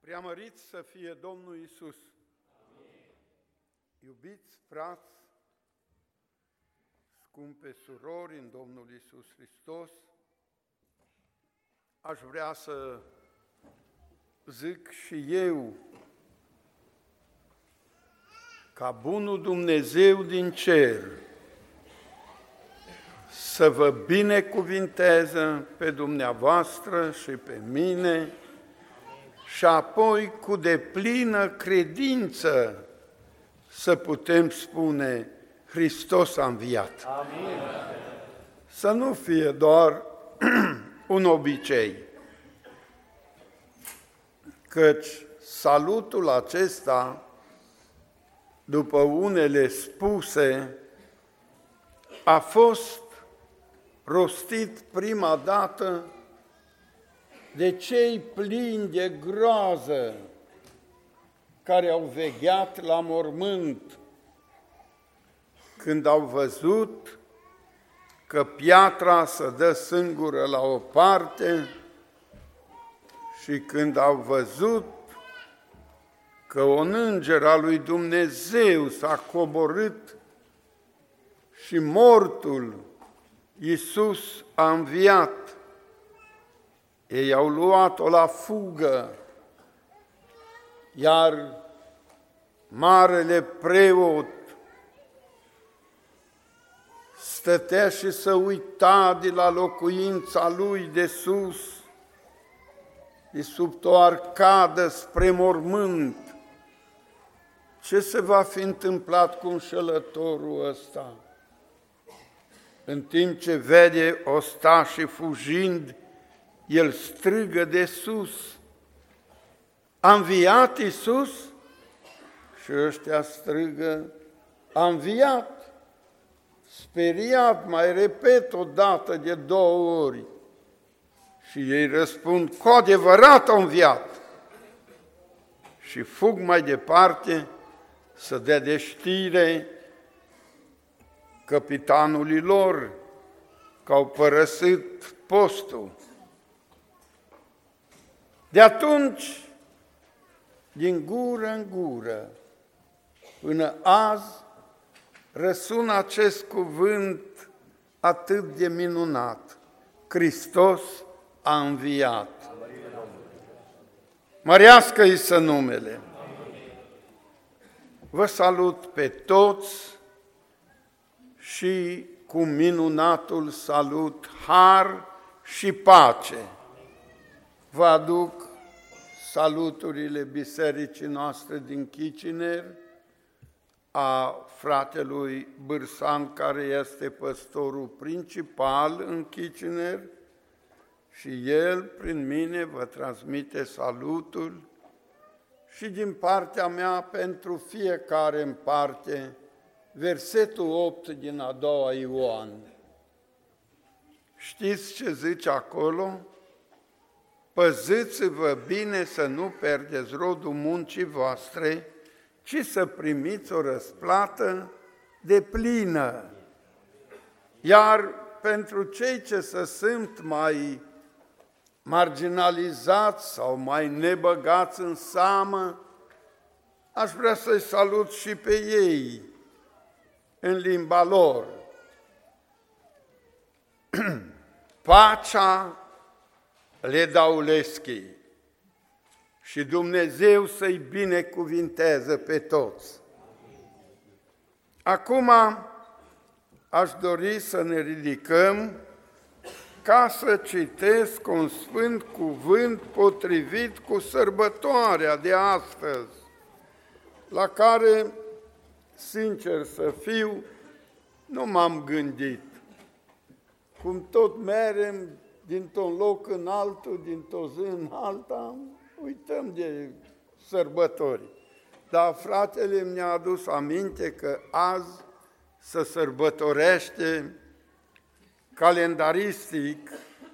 Preamărit să fie Domnul Iisus! Iubiți frați, scumpe surori în Domnul Iisus Hristos, aș vrea să zic și eu, ca bunul Dumnezeu din cer să vă binecuvinteze pe dumneavoastră și pe mine și apoi cu deplină credință să putem spune Hristos a înviat. Amin. Să nu fie doar un obicei, căci salutul acesta, după unele spuse, a fost rostit prima dată de cei plini de groază care au vegheat la mormânt când au văzut că piatra se dă singură la o parte și când au văzut că un înger al lui Dumnezeu s-a coborât și mortul Iisus a înviat. Ei au luat-o la fugă, iar marele preot stătea și se uita de la locuința lui de sus, de sub o arcadă spre mormânt. Ce se va fi întâmplat cu înșelătorul ăsta? În timp ce vede ostașii fugind, el strigă de sus, a înviat Iisus? Și ăștia strigă, a înviat. Speriat, mai repet o dată de 2 ori. Și ei răspund, cu adevărat a înviat. Și fug mai departe să dea de știre capitanului lor că au părăsit postul. De atunci, din gură în gură, până azi, răsună acest cuvânt atât de minunat. Hristos a înviat. Mărească-i să numele. Vă salut pe toți și cu minunatul salut, har și pace. Vă aduc saluturile bisericii noastre din Chicineri, a fratelui Bârsan, care este păstorul principal în Chicineri, și el, prin mine, vă transmite salutul și din partea mea, pentru fiecare în parte, versetul 8 din a 2-a Ioan. Știți ce zice acolo? Păziți-vă bine să nu pierdeți rodul muncii voastre, ci să primiți o răsplată deplină. Iar pentru cei ce se simt mai marginalizați sau mai nebăgați în seamă, aș vrea să-i salut și pe ei în limba lor. Pacea le dauleschi și Dumnezeu să-i binecuvinteze pe toți. Acum aș dori să ne ridicăm ca să citesc un sfânt cuvânt potrivit cu sărbătoarea de astăzi, la care, sincer să fiu, nu m-am gândit. Cum tot merem dintr-un loc în altul, dintr-o zi în alta, uităm de sărbători. Dar fratele mi-a adus aminte că azi se sărbătorește calendaristic,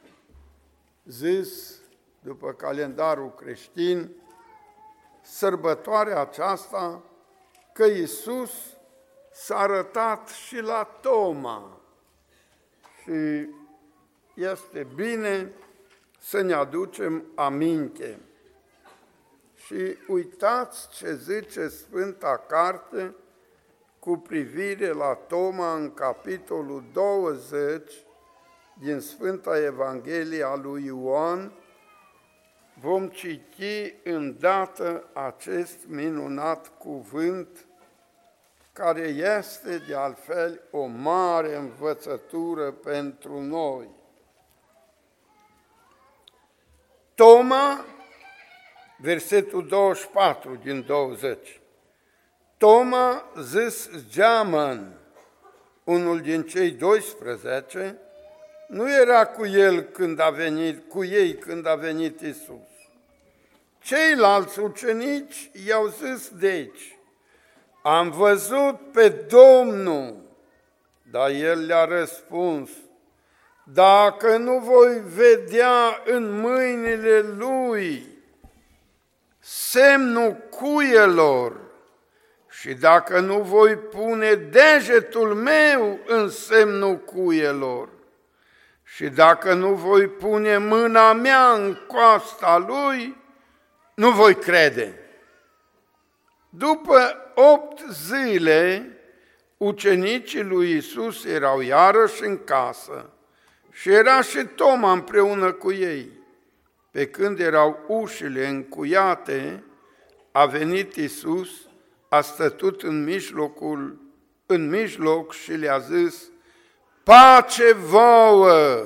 zis după calendarul creștin, sărbătoarea aceasta că Iisus s-a arătat și la Toma. Și este bine să ne aducem aminte. Și uitați ce zice Sfânta Carte cu privire la Toma în capitolul 20 din Sfânta Evanghelie a lui Ioan. Vom citi îndată acest minunat cuvânt, care este de altfel o mare învățătură pentru noi. Toma, versetul 24 din 20. Toma, zis Geamăn, unul din cei 12, nu era cu ei când a venit Iisus. Ceilalți ucenici i-au zis deci: am văzut pe Domnul. Dar el le-a răspuns: dacă nu voi vedea în mâinile lui semnul cuielor și dacă nu voi pune degetul meu în semnul cuielor și dacă nu voi pune mâna mea în coasta lui, nu voi crede. După 8 zile, ucenicii lui Iisus erau iarăși în casă și era și Toma împreună cu ei. Pe când erau ușile încuiate, a venit Iisus, a stătut în mijloc și le-a zis: pace vouă!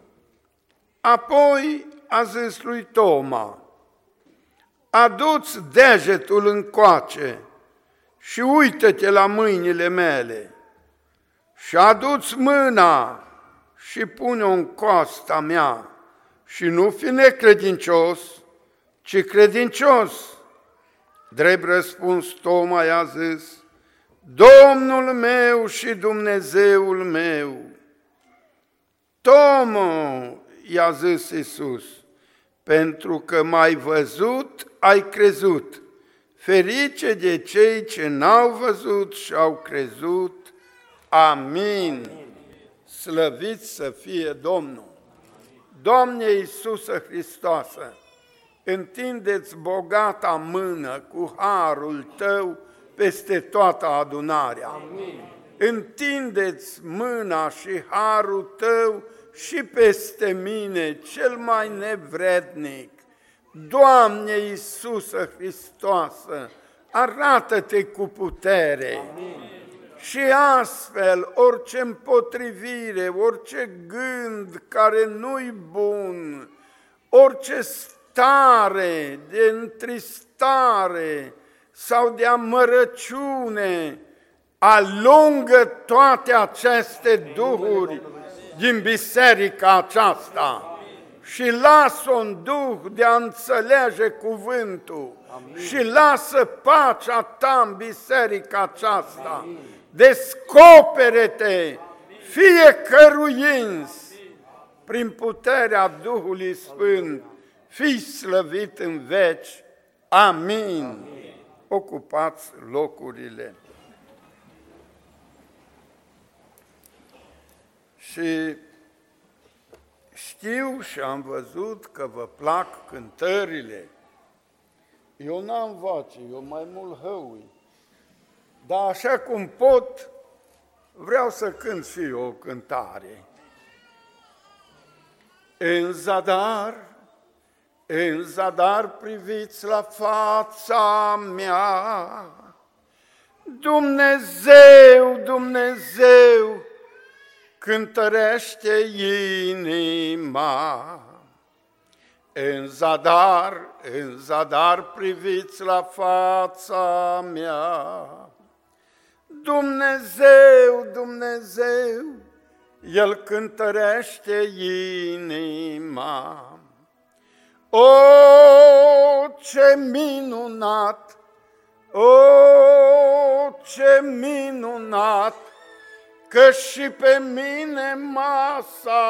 Apoi a zis lui Toma: adu-ți degetul încoace și uită-te la mâinile mele și adu-ți mâna și pune-o în coasta mea și nu fi necredincios, ci credincios. Drept răspuns, Toma i-a zis: Domnul meu și Dumnezeul meu. Toma, i-a zis Iisus, pentru că m-ai văzut, ai crezut. Ferice de cei ce n-au văzut și au crezut. Amin. Slăvit să fie Domnul. Doamne Iisuse Hristoase, întindeți bogata mână cu harul Tău peste toată adunarea. Amin. Întindeți mâna și harul Tău și peste mine, cel mai nevrednic. Doamne Iisuse Hristoase, arată-te cu putere. Amin. Și astfel, orice împotrivire, orice gând care nu-i bun, orice stare de întristare sau de amărăciune, alungă toate aceste duhuri din biserica aceasta și lasă un duh de a înțelege cuvântul. Amin. Și lasă pacea ta în biserica aceasta. Amin. Descopere-te fiecăruins prin puterea Duhului Sfânt. Fii slăvit în veci. Amin. Amin. Ocupați locurile. Și știu și am văzut că vă plac cântările. Eu n-am voce, eu mai mult hăui. Dar așa cum pot, vreau să cânt și eu o cântare. În zadar priviți la fața mea, Dumnezeu, Dumnezeu, cântărește inima. În zadar priviți la fața mea, Dumnezeu, Dumnezeu, El cântărește inima. O, ce minunat, o, ce minunat, că și pe mine m-a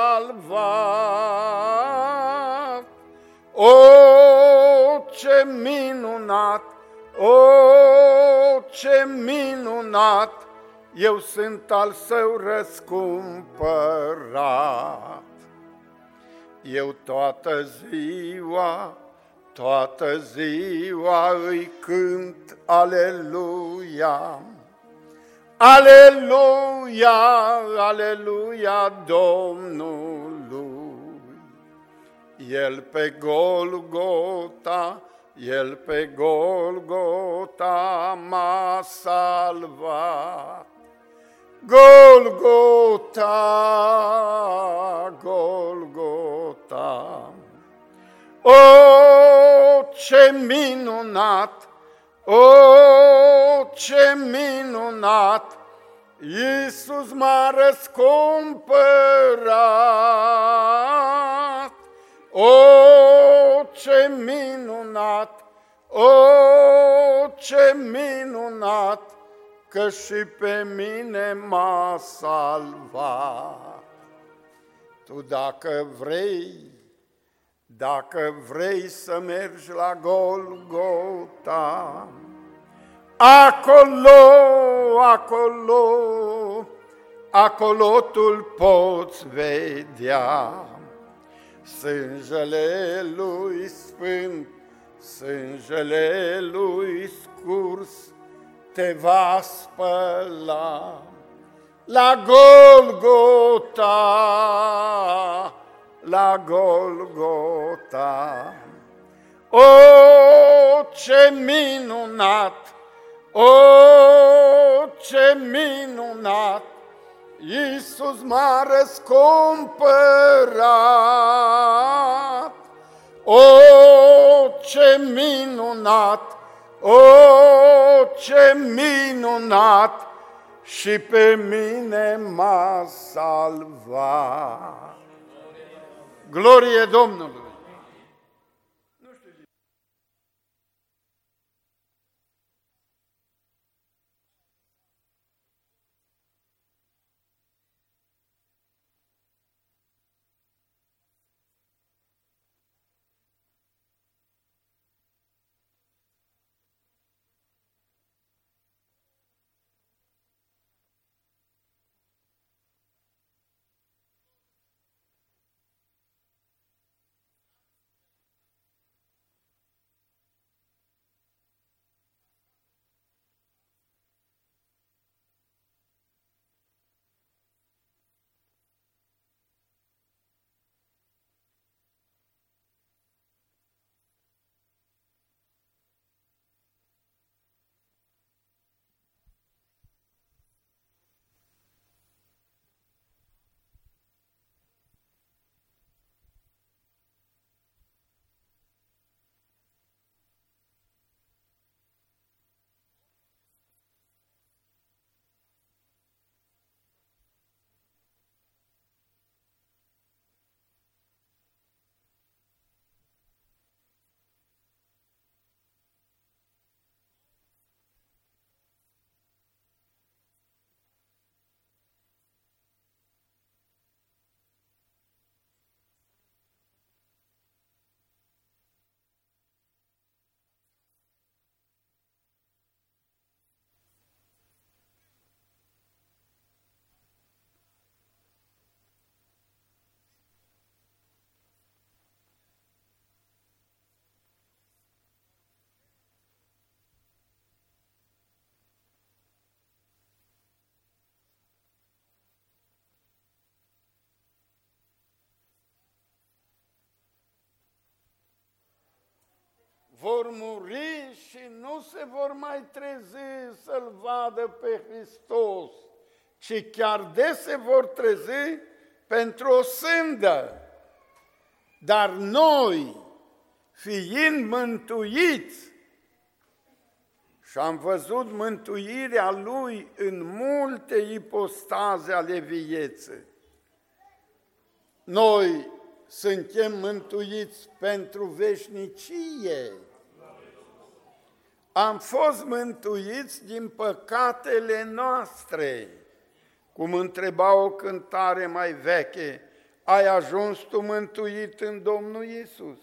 salvat. O, ce minunat, o, ce minunat, eu sunt al Său răscumpărat. Eu toată ziua Toată ziua îi cânt aleluia, aleluia, aleluia Domnului. El pe Golgota, El pe Golgota m-a salvat. Golgota, Golgota. O, ce minunat, o, ce minunat, Iisus m-a răscumpărat. O, ce minunat, o, ce minunat, că și pe mine m-a salvat. Tu dacă vrei să mergi la Golgota, acolo tu-l poți vedea. Sângele lui sfânt, sângele lui scurs, te va spăla. La Golgota, la Golgota. O, ce minunat, o, ce minunat, Iisus m-a răscumpărat. O, ce minunat, o, ce minunat, și pe mine m-a salvat. Glorie Domnului! Vor muri și nu se vor mai trezi să-L vadă pe Hristos, ci chiar de se vor trezi pentru o sândă. Dar noi, fiind mântuiți, și am văzut mântuirea Lui în multe ipostaze ale vieții, noi suntem mântuiți pentru veșnicie. Am fost mântuiți din păcatele noastre. Cum întreba o cântare mai veche, ai ajuns tu mântuit în Domnul Iisus?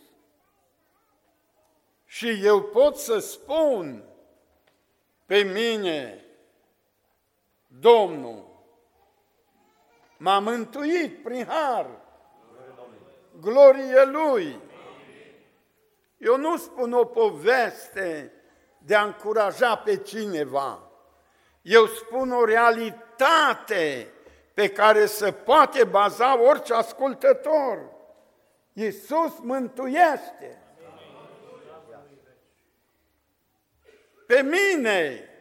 Și eu pot să spun, pe mine, Domnul m-a mântuit prin har. Glorie Lui! Eu nu spun o poveste de a încuraja pe cineva. Eu spun o realitate pe care se poate baza orice ascultător. Iisus mântuiește. Pe mine,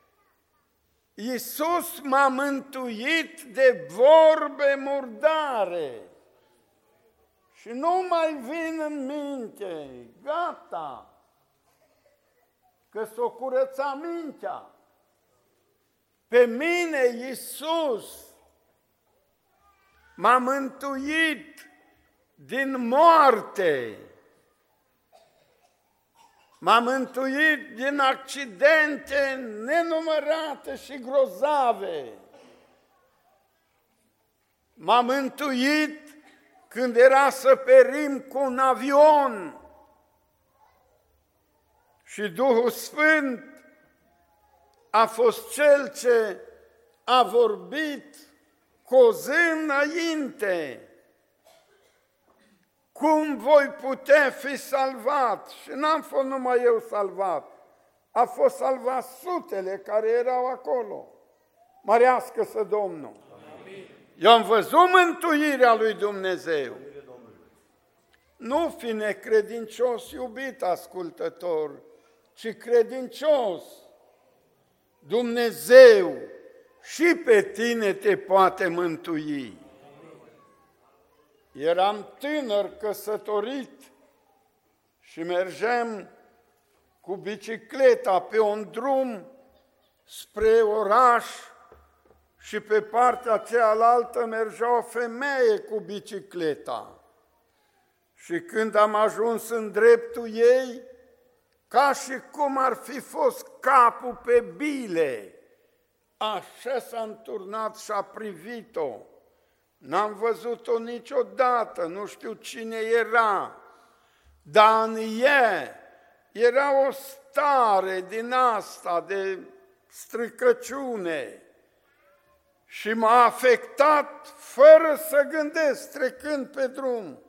Iisus m-a mântuit de vorbe murdare. Și nu mai vin în minte, gata, că s-o curăța mintea. Pe mine, Iisus, m-a mântuit din moarte, m-a mântuit din accidente nenumărate și grozave, m-a mântuit când era să perim cu un avion și Duhul Sfânt a fost Cel ce a vorbit cu o zi înainte. Cum voi putea fi salvat? Și n-am fost numai eu salvat, a fost salvat sutele care erau acolo. Mărească-să Domnul! Amin. Eu am văzut mântuirea lui Dumnezeu. Nu fi necredincios, iubit ascultător, ci credincios. Dumnezeu și pe tine te poate mântui. Eram tânăr căsătorit și mergeam cu bicicleta pe un drum spre oraș și pe partea cealaltă mergea o femeie cu bicicleta. Și când am ajuns în dreptul ei, ca și cum ar fi fost capul pe bile, așa s-a înturnat și a privit-o. N-am văzut-o niciodată, nu știu cine era, dar în ea era o stare din asta de stricăciune și m-a afectat fără să gândesc, trecând pe drum.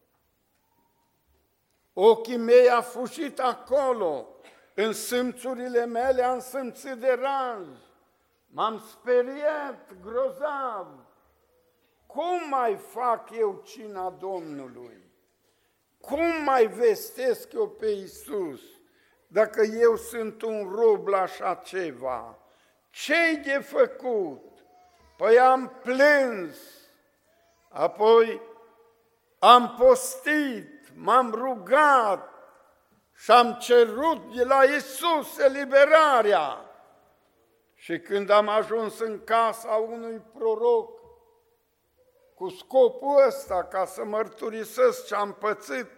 Ochii mei au fugit acolo, în simțurile mele am simțit deranj, m-am speriat grozav. Cum mai fac eu cina Domnului? Cum mai vestesc eu pe Iisus dacă eu sunt un rob la așa ceva? Ce-i de făcut? Păi am plâns, apoi am postit, m-am rugat și am cerut de la Iisus eliberarea. Și când am ajuns în casa unui proroc, cu scopul ăsta, ca să mărturisesc ce am pățit,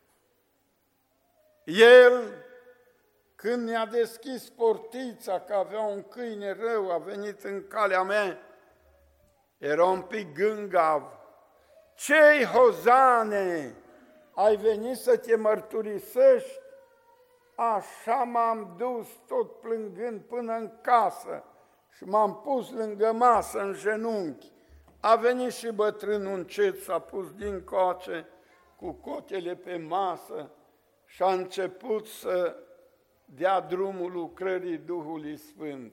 el, când ne-a deschis portița, că avea un câine rău, a venit în calea mea, era un pic gângav. Ce-i, Hozane, ai venit să te mărturisești? Așa m-am dus tot plângând până în casă și m-am pus lângă masă în genunchi. A venit și bătrânul încet, s-a pus dincoace cu cotele pe masă și a început să dea drumul lucrării Duhului Sfânt.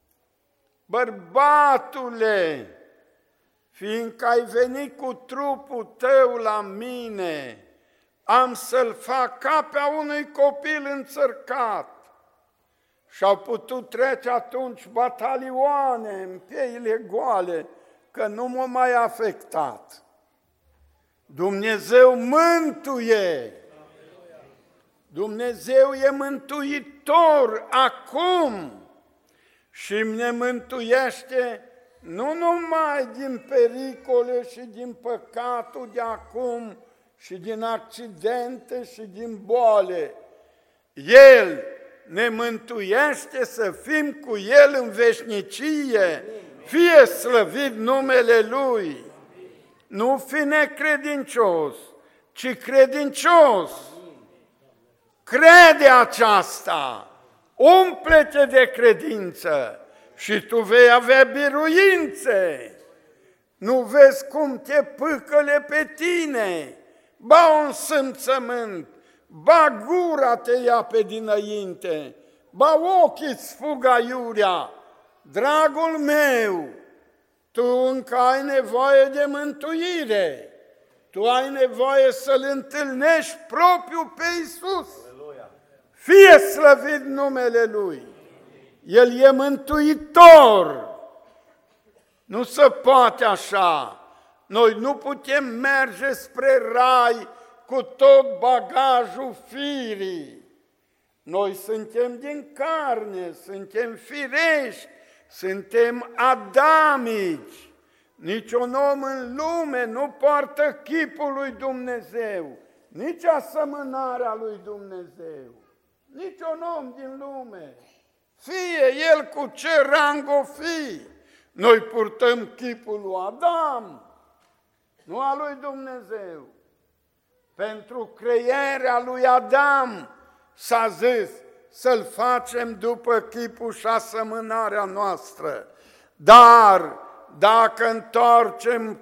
Bărbatule, fiindcă ai venit cu trupul tău la mine, am să-l fac ca pe a unui copil înțărcat. Și-au putut trece atunci batalioane în pieile goale, că nu m-a mai afectat. Dumnezeu mântuie. Dumnezeu e mântuitor acum și ne mântuiește nu numai din pericole și din păcatul de acum și din accidente și din boale. El ne mântuiește să fim cu El în veșnicie. Fie slăvit numele Lui. Nu fi necredincios, ci credincios. Crede aceasta, umple-te de credință și tu vei avea biruințe. Nu vezi cum te pâcăle pe tine, ba un simțământ, ba gura te ia pe dinainte, ba ochii-ți fug aiurea. Dragul meu, tu încă ai nevoie de mântuire, tu ai nevoie să-L întâlnești propriu pe Iisus. Fie slăvit numele Lui, El e mântuitor. Nu se poate așa. Noi nu putem merge spre rai cu tot bagajul firii. Noi suntem din carne, suntem firești, suntem adamici. Niciun om în lume nu poartă chipul lui Dumnezeu, nici asemănarea lui Dumnezeu. Niciun om din lume, fie el cu ce rang o fi. Noi purtăm chipul lui Adam, nu al lui Dumnezeu. Pentru crearea lui Adam s-a zis să-l facem după chipul și asemănarea noastră. Dar dacă întoarcem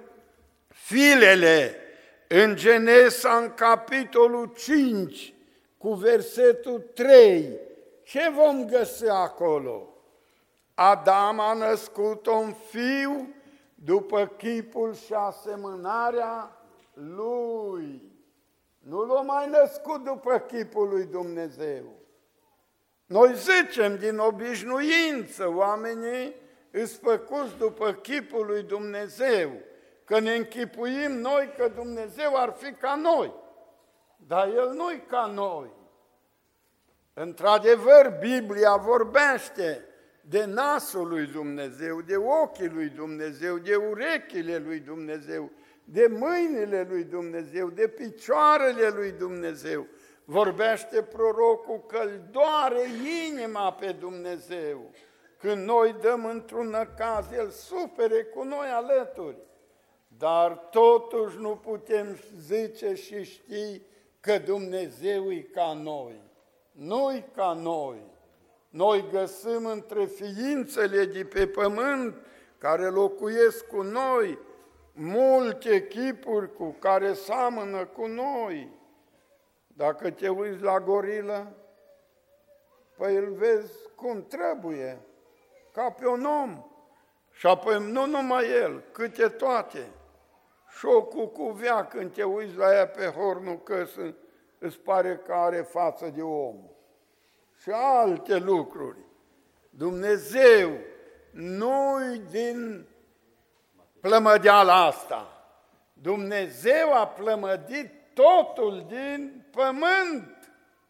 filele în Genesa, în capitolul 5, cu versetul 3, ce vom găsi acolo? Adam a născut un fiu după chipul și asemănarea lui. Nu l-a mai născut după chipul lui Dumnezeu. Noi zicem din obișnuință, oamenii îs făcuți după chipul lui Dumnezeu, că ne închipuim noi că Dumnezeu ar fi ca noi. Dar El nu-i ca noi. Într-adevăr, Biblia vorbește de nasul lui Dumnezeu, de ochii lui Dumnezeu, de urechile lui Dumnezeu, de mâinile lui Dumnezeu, de picioarele lui Dumnezeu. Vorbește prorocul că îl doare inima pe Dumnezeu. Când noi dăm într-un năcaz, El sufere cu noi alături. Dar totuși nu putem zice și ști că Dumnezeu e ca noi. Nu-i ca noi. Noi găsim între ființele de pe pământ care locuiesc cu noi multe chipuri cu care seamănă cu noi. Dacă te uiți la gorilă, păi îl vezi cum trebuie, ca pe un om. Și apoi nu numai el, câte toate. Și o cucuvea când te uiți la ea pe hornul căsă, îți pare că are față de om. Și alte lucruri. Dumnezeu nu-i din plămădeala asta. Dumnezeu a plămădit totul din pământ,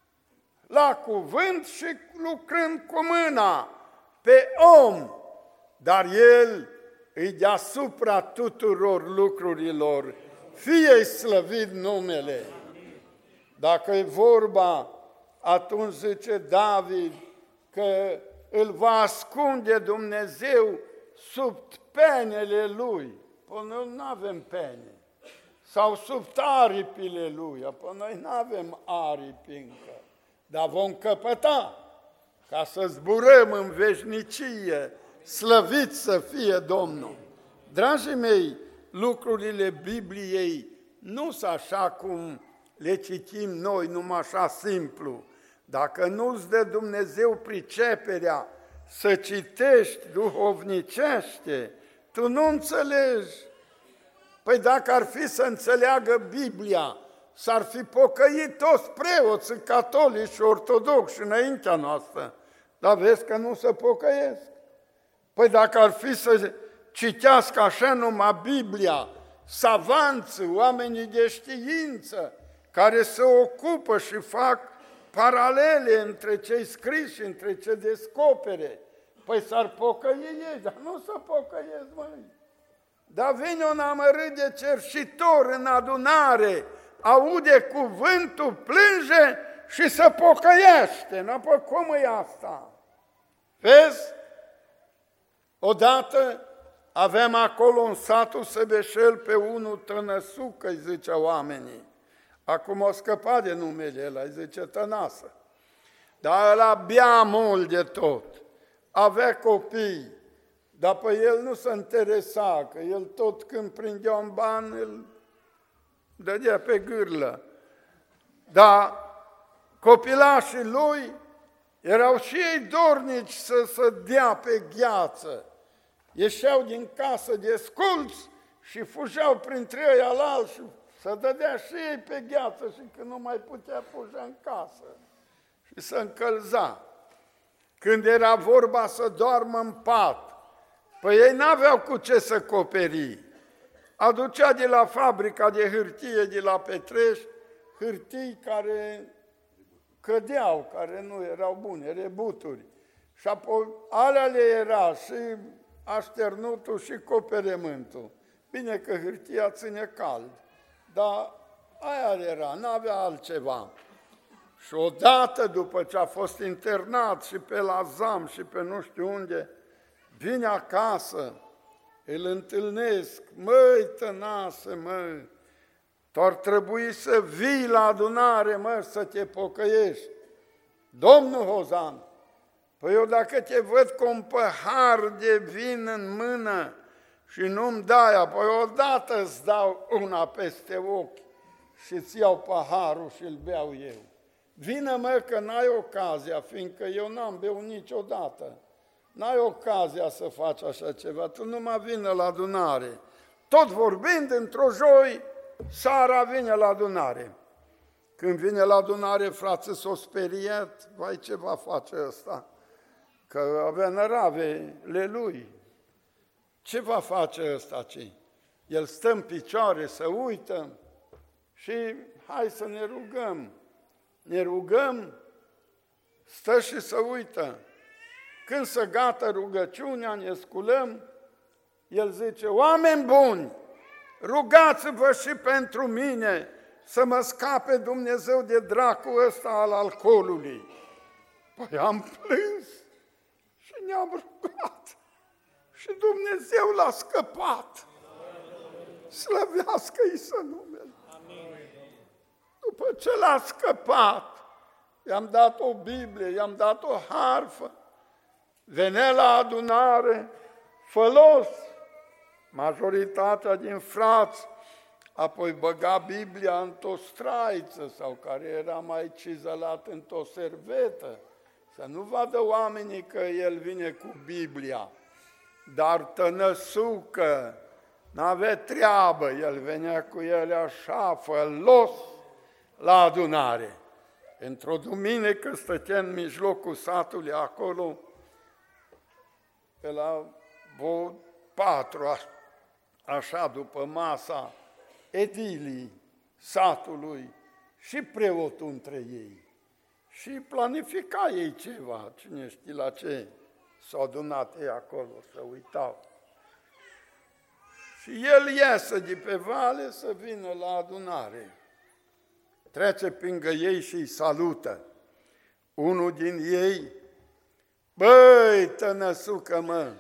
la cuvânt și lucrând cu mâna, pe om. Dar El îi deasupra tuturor lucrurilor, fie-i slăvit numele. Dacă e vorba, atunci zice David că îl va ascunde Dumnezeu sub penele Lui. Păi noi nu avem pene. Sau sub aripile Lui. Păi noi nu avem aripi încă. Dar vom căpăta ca să zburăm în veșnicie. Slăvit să fie Domnul! Dragii mei, lucrurile Bibliei nu sunt așa cum le citim noi, numai așa simplu. Dacă nu-ți dă Dumnezeu priceperea să citești duhovnicește, tu nu înțelegi. Păi dacă ar fi să înțeleagă Biblia, s-ar fi pocăit toți preoții catolici și ortodoxi înaintea noastră. Dar vezi că nu se pocăiesc. Păi dacă ar fi să citească așa numai Biblia, savanți, oamenii de știință, care se ocupă și fac paralele între ce-i scris și între ce descopere, păi s-ar pocăi ei, dar nu se pocăiesc, măi. Dar vine un amărât de cerșitor în adunare, aude cuvântul, plânge și se pocăiește. N-apă cum e asta? Vezi? Odată aveam acolo în satul Săbeșel pe unul Tănăsucă, îi zicea oamenii. Acum o scăpat de numele ăla, îi zice Tănasă. Dar ăla bea mult de tot. Avea copii, dar pe el nu se interesa, că el tot când prindea un ban, îl dădea pe gârlă. Dar Copilașii lui erau și ei dornici să se dea pe gheață. Ieșeau din casă de sculți și fugeau printre ei alal și să dădea și ei pe gheață și când nu mai putea fuga în casă și să încălza. Când era vorba să doarmă în pat, păi ei n-aveau cu ce să coperi. Aducea de la fabrica de hârtie, de la Petreș, hârtii care cădeau, care nu erau bune, rebuturi. Și apoi alea le era și așternutul și coperământul. Bine că hârtia ține cald, dar aia era, n-avea altceva. Și odată după ce a fost internat și pe la Zam și pe nu știu unde, vine acasă, îl întâlnesc, măi tănase, măi, tu-ar trebui să vii la adunare, mă, să te pocăiești. Domnul Hozan, păi eu dacă te văd cu un pahar de vin în mână și nu-mi dai, apoi odată îți dau una peste ochi și îți iau paharul și îl beau eu. Vină, mă, că n-ai ocazia, fiindcă eu n-am beut niciodată. N-ai ocazia să faci așa ceva, tu numai vină la adunare. Tot vorbind, într-o joi, seara vine la adunare. Când vine la adunare, frații s-o speriat, vai, ce va face ăsta? Că avea năravele lui. Ce va face ăsta, ce? El stă în picioare, să uită și hai să ne rugăm. Ne rugăm, stă și să uită. Când se gata rugăciunea, ne sculăm, el zice, oameni buni, rugați-vă și pentru mine să mă scape Dumnezeu de dracul ăsta al alcoolului. Păi am plâns și ne-am rugat și Dumnezeu l-a scăpat. Slăvească-i să numele. După ce l-a scăpat, i-am dat o Biblie, i-am dat o harfă, venea la adunare, fălos, majoritatea din frați, apoi băga Biblia într-o straiță sau care era mai cizelat într-o servetă, să nu vadă oamenii că el vine cu Biblia, dar tănăsucă, n-avea treabă, el venea cu ele așa, fălos, la adunare. Într-o duminică stătea în mijlocul satului acolo, pe la 4, așa după masa, edilii satului și preotul între ei. Și planifica ei ceva, cine știe la ce s-au adunat ei acolo, să uitau. Și el iasă de pe vale să vină la adunare. Trece pângă ei și îi salută. Unul din ei, băi, tănăsucă, mă,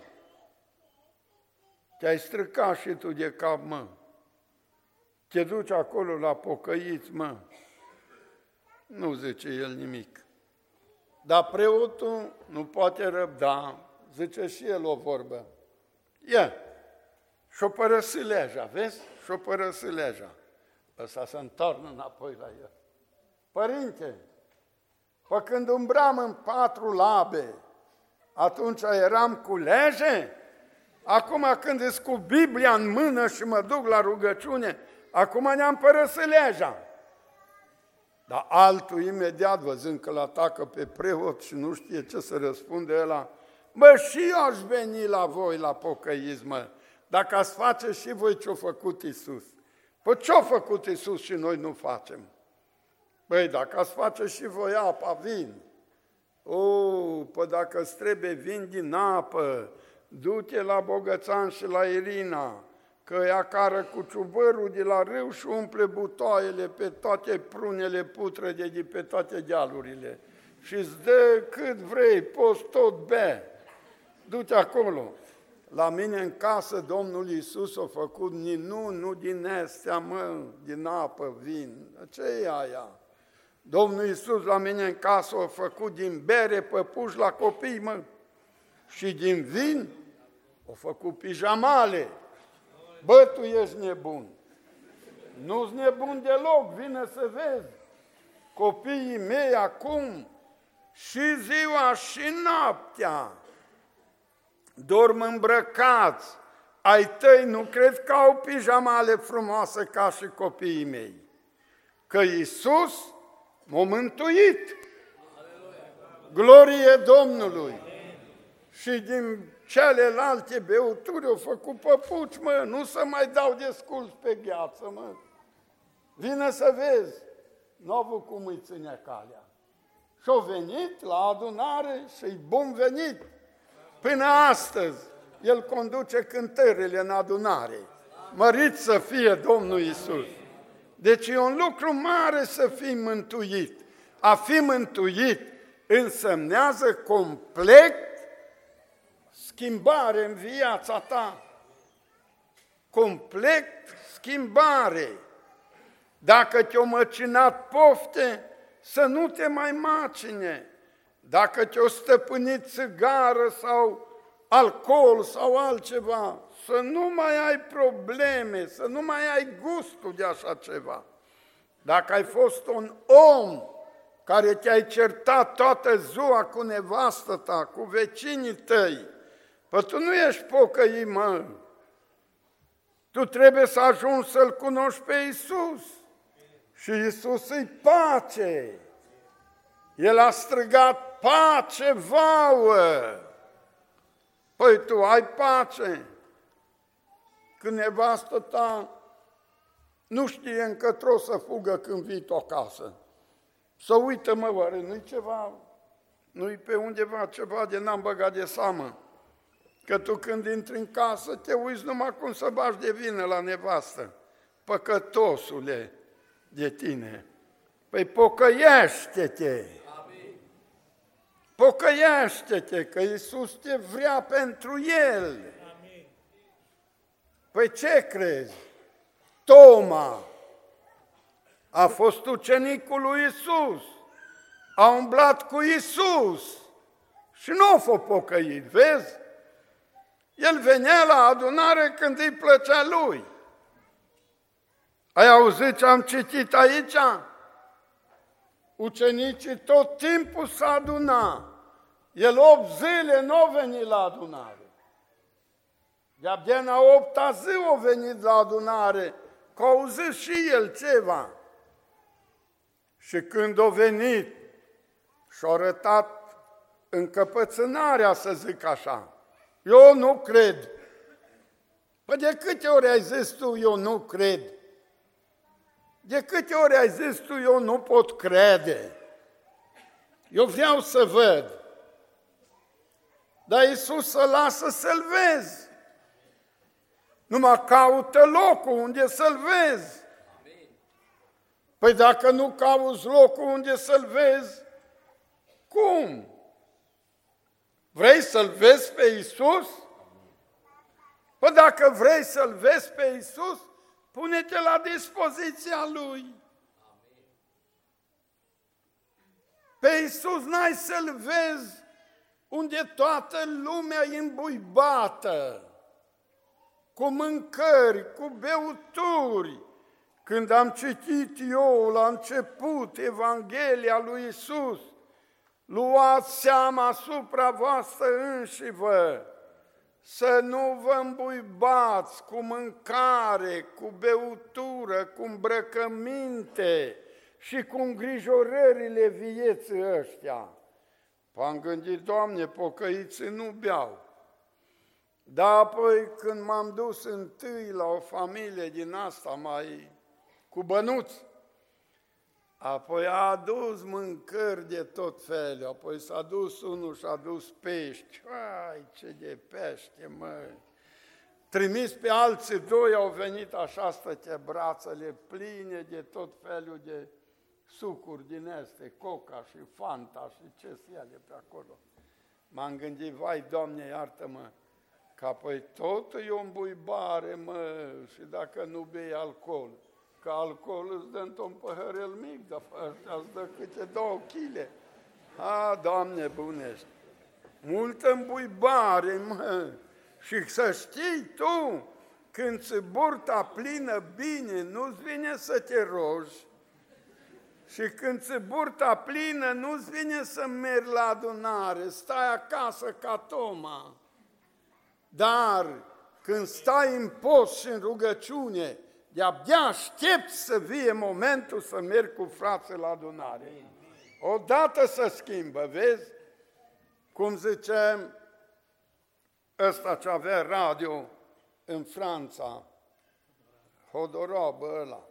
te-ai stricat și tu de cap, mă. Te duci acolo la pocăiți, mă. Nu zice el nimic. Dar preotul nu poate răbda, zice și el o vorbă. Ia, și-o părăsi leja, vezi? Și-o părăsi leja. Ăsta se întoarnă înapoi la el. Părinte, păi când umbram în 4 labe, atunci eram cu lege? Acum când îs cu Biblia în mână și mă duc la rugăciune, acum ne-am părăsit legea. Dar altul imediat, văzând că l-atacă pe preot și nu știe ce să răspunde ăla, bă, și eu aș veni la voi la pocăiți, mă, dacă ați face și voi ce-a făcut Iisus. Păi ce-a făcut Iisus și noi nu facem? Băi, dacă ați face și voi apa, vin. Păi dacă îți trebuie vin din apă, du-te la Bogățan și la Irina, că ea cară cu ciubărul de la râu și umple butoaiele pe toate prunele putrede de pe toate dealurile. Și îți dă cât vrei, poți tot bea. Du-te acolo. La mine în casă Domnul Iisus a făcut nu din astea, mă, din apă, vin. Ce e aia? Domnul Iisus la mine în casă a făcut din bere păpuși la copii, mă. Și din vin a făcut pijamale. Bă, tu ești nebun. Nu-s nebun deloc, vine să vezi. copiii mei acum și ziua și noaptea dorm îmbrăcați, ai tăi nu cred că au pijamale frumoase ca și copiii mei, că Iisus m-a mântuit. Glorie Domnului! Și din celelalte beuturi au făcut păpuci, mă, nu să mai dau de sculți pe gheață, mă. Vină să vezi, n-au avut cum îi ține calea. Și-au venit la adunare și-i bun venit. Până astăzi, el conduce cântările în adunare. Mărit să fie Domnul Iisus! Deci e un lucru mare să fii mântuit. A fi mântuit însemnează complet schimbare în viața ta. Complet schimbare. Dacă te-au măcinat pofte, să nu te mai macine. Dacă te-au stăpânit țigară sau alcool sau altceva, să nu mai ai probleme, să nu mai ai gustul de așa ceva. Dacă ai fost un om care te-ai certat toată ziua cu nevastă ta, cu vecinii tăi, păi tu nu ești pocăit, mă. Tu trebuie să ajungi să-L cunoști pe Iisus. Și Iisus îi pace. El a strigat, pace vouă. Păi tu ai pace. Când nevastă ta nu știe încătro să fugă când vii tu acasă. Să uită, mă, oare nu-i ceva, nu-i pe undeva ceva de n-am băgat de seamă. Că tu când intri în casă te uiți numai cum să bagi de vină la nevastă. Păcătosule de tine. Păi pocăiește-te! Pocăiește-te, că Iisus te vrea pentru El. Păi ce crezi? Toma a fost ucenicul lui Iisus, a umblat cu Iisus și nu a fost pocăit, vezi? El venea la adunare când îi plăcea lui. Ai auzit ce am citit aici? Ucenicii tot timpul s-aduna. El 8 zile nu a venit la adunare. De-abia în a 8-a zi a venit la adunare, că a auzit și el ceva. Și când a venit și-a arătat încăpățânarea, să zic așa, eu nu cred. Păi de câte ori ai zis tu, eu nu cred? De câte ori ai zis tu, eu nu pot crede? Eu vreau să văd. Dar Iisus să lasă să-L vezi. Numai caută locul unde să-L vezi. Păi dacă nu cauți locul unde să-L vezi, cum? Vrei să-L vezi pe Iisus? Păi dacă vrei să-L vezi pe Iisus, pune-te la dispoziția Lui. Pe Iisus n-ai să-L vezi unde toată lumea e îmbuibată, cu mâncări, cu beuturi. Când am citit eu la început Evanghelia lui Iisus, luați seama asupra voastră înșivă, să nu vă îmbuibați cu mâncare, cu beutură, cu îmbrăcăminte și cu îngrijorările vieții ăștia. M-am gândit, Doamne, pocăiții nu beau. Dar apoi când m-am dus întâi la o familie din asta mai cu bănuți, apoi a adus mâncări de tot felul, apoi s-a dus unul și a dus pești. Ai, ce de pește, mă! Trimis pe alții doi, au venit așa, stătea brațele pline de tot felul de sucuri din este, Coca și Fanta și ce-s ele pe acolo. M-am gândit, vai, Doamne, iartă-mă, că apoi totul e o îmbuibare, mă, și dacă nu bei alcool, că alcoolul îți dă într-un păhărel mic, dar ăștia îți dă câte 2 kg. A, Doamne, bunești! Multă îmbuibare, mă! Și să știi tu, când ți burta plină bine, nu-ți vine să te rogi Și când ți burta plină, nu-ți vine să mergi la adunare, stai acasă ca Toma. Dar când stai în post și în rugăciune, de-abia aștepți să vie momentul să mergi cu frații la adunare. Odată se schimbă, vezi? Cum zice ăsta ce avea radio în Franța, Hodorobă ăla.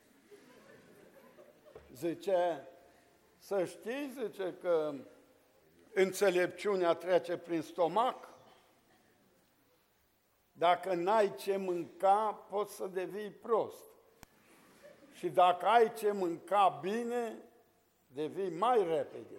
Zice, să știi, zice, că înțelepciunea trece prin stomac. Dacă n-ai ce mânca, poți să devii prost. Și dacă ai ce mânca bine, devii mai repede.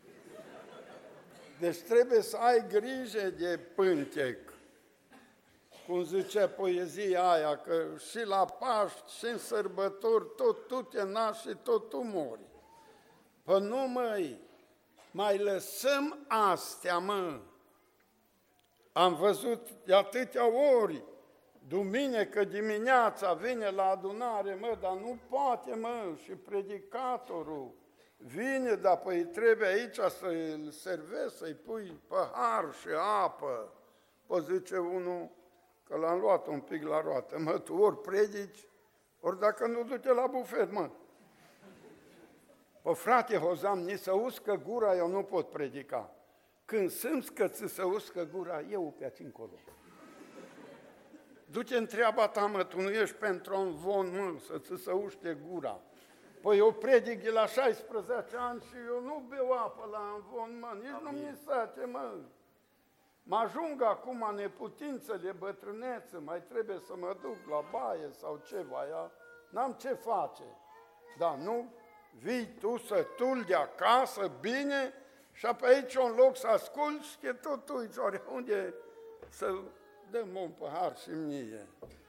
Deci trebuie să ai grijă de pântec. Cum zice poezia aia, că și la Paști, și în sărbători, tot tu te naști și tot tu mori. Păi nu, măi, mai lăsăm astea, mă. Am văzut de atâtea ori, duminică dimineața vine la adunare, mă, dar nu poate, mă, și predicatorul vine, dar păi trebuie aici să-l servezi, să-i pui pahar și apă. Păi zice unul, că l-am luat un pic la roată, mă, tu ori predici, ori dacă nu du-te la bufet, mă. Păi frate Hozam, ni se uscă gura, eu nu pot predica. Când simți că ți se uscă gura, eu pe aici încolo. Du-te în treaba ta, mă, tu nu ești pentru un von, mă, să ți se uște gura. Păi eu predic de la 16 ani și eu nu beau apă la învon, mă, nici nu mi sace, mă. Mă ajung acum neputințele, bătrânețe, mai trebuie să mă duc la baie sau ceva, n-am ce face. Dar nu, vii tu sătul de acasă, bine, și apoi aici un loc să asculți și că tot uiți oriunde să dăm un pahar și mie.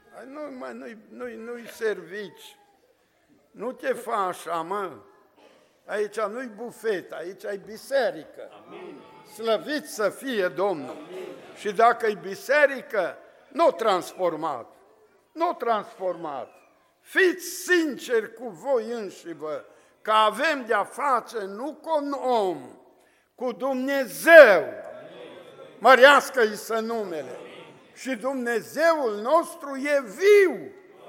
Nu-i servici. Nu te faci așa, mă. Aici nu-i bufet, aici e biserică. Amin. Slăvit să fie Domnul. Amin. Și dacă e biserică, nu transformat. Nu transformat. Fiți sinceri cu voi înșivă, că avem de-a face nu cu un om, cu Dumnezeu. Mărească-i să numele. Și Dumnezeul nostru e viu.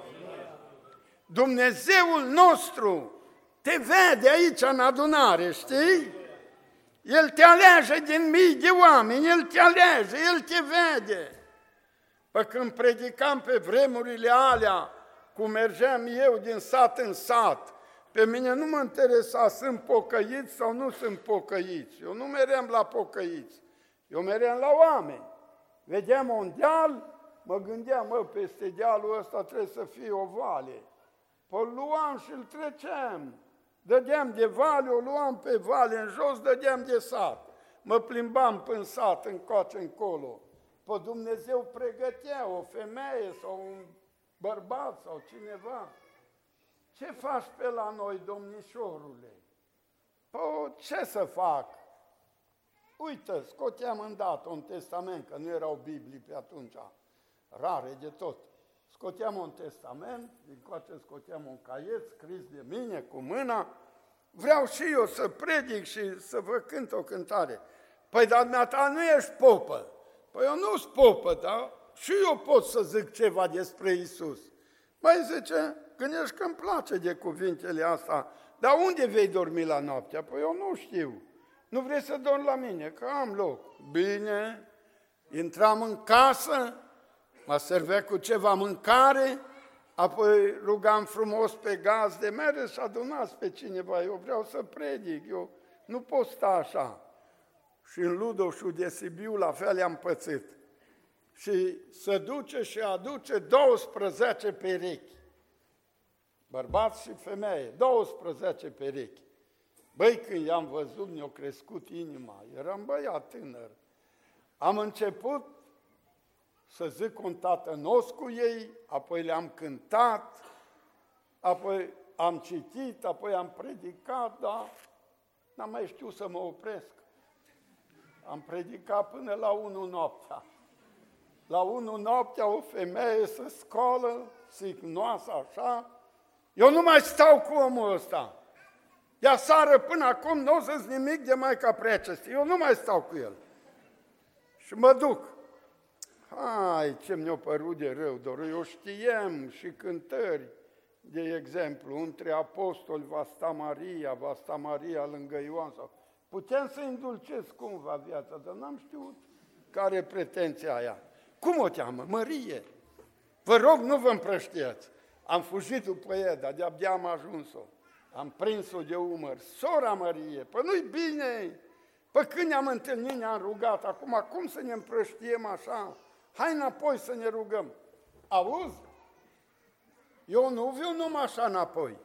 Dumnezeul nostru te vede aici în adunare, știi? El te alege din mii de oameni, El te alege, El te vede. Păi când predicam pe vremurile alea, cum mergeam eu din sat în sat, pe mine nu mă interesa, sunt pocăiți sau nu sunt pocăiți. Eu nu meream la pocăiți, eu meream la oameni. Vedeam un deal, mă gândeam, mă, peste dealul ăsta trebuie să fie o vale. Păi luam și îl treceam. Dădeam de vale, o luam pe vale în jos, dădeam de sat. Mă plimbam până sat, încoace, încolo. Păi Dumnezeu pregătea o femeie sau un bărbat sau cineva. Ce faci pe la noi, domnișorule? Păi ce să fac? Uite, scoteam îndată un testament, că nu erau Biblii pe atunci, rare de tot. Scoteam un testament, din coace scoteam un caiet scris de mine cu mâna, vreau și eu să predic și să vă cânt o cântare. Păi, dar dumneata nu ești popă. Păi eu nu sunt popă, dar și eu pot să zic ceva despre Iisus. Mai zice, gândești că îmi place de cuvintele astea, dar unde vei dormi la noaptea? Păi eu nu știu. Nu vrei să dormi la mine, că am loc. Bine, intram în casă, mă servea cu ceva mâncare, apoi rugam frumos pe gazde, mergeți și adunați pe cineva, eu vreau să predic, eu nu pot sta așa. Și în Ludoșul de Sibiu la fel i-am pățit. Și se duce și aduce 12 perechi. Bărbați și femeie, 12 perechi. Băi, când i-am văzut, mi-a crescut inima, eram băiat tânăr. Am început să zic un tatănos cu ei, apoi le-am cântat, apoi am citit, apoi am predicat, dar n-am mai știut să mă opresc. Am predicat până la 1 noaptea. La 1 noaptea o femeie se scoală, signoasă așa, eu nu mai stau cu omul ăsta. De aseară până acum nu o să-ți nimic de Maica Preacestă. Eu nu mai stau cu el. Și mă duc. Hai, ce mi-a părut de rău, doar eu știem și cântări, de exemplu, între apostoli va sta Maria lângă Ioan. Sau... Puteam să indulcez cumva viața, dar n-am știut care e pretenția aia. Cum o cheamă? Mărie. Vă rog, nu vă împrăștiați. Am fugit după ea, dar de-abia am ajuns-o. Am prins-o de umăr. Sora Mărie, păi nu-i bine. Păi când ne-am întâlnit, ne-am rugat. Acum, cum să ne împrăștiem așa? Hai înapoi să ne rugăm. Auzi? Eu nu viu numai așa înapoi.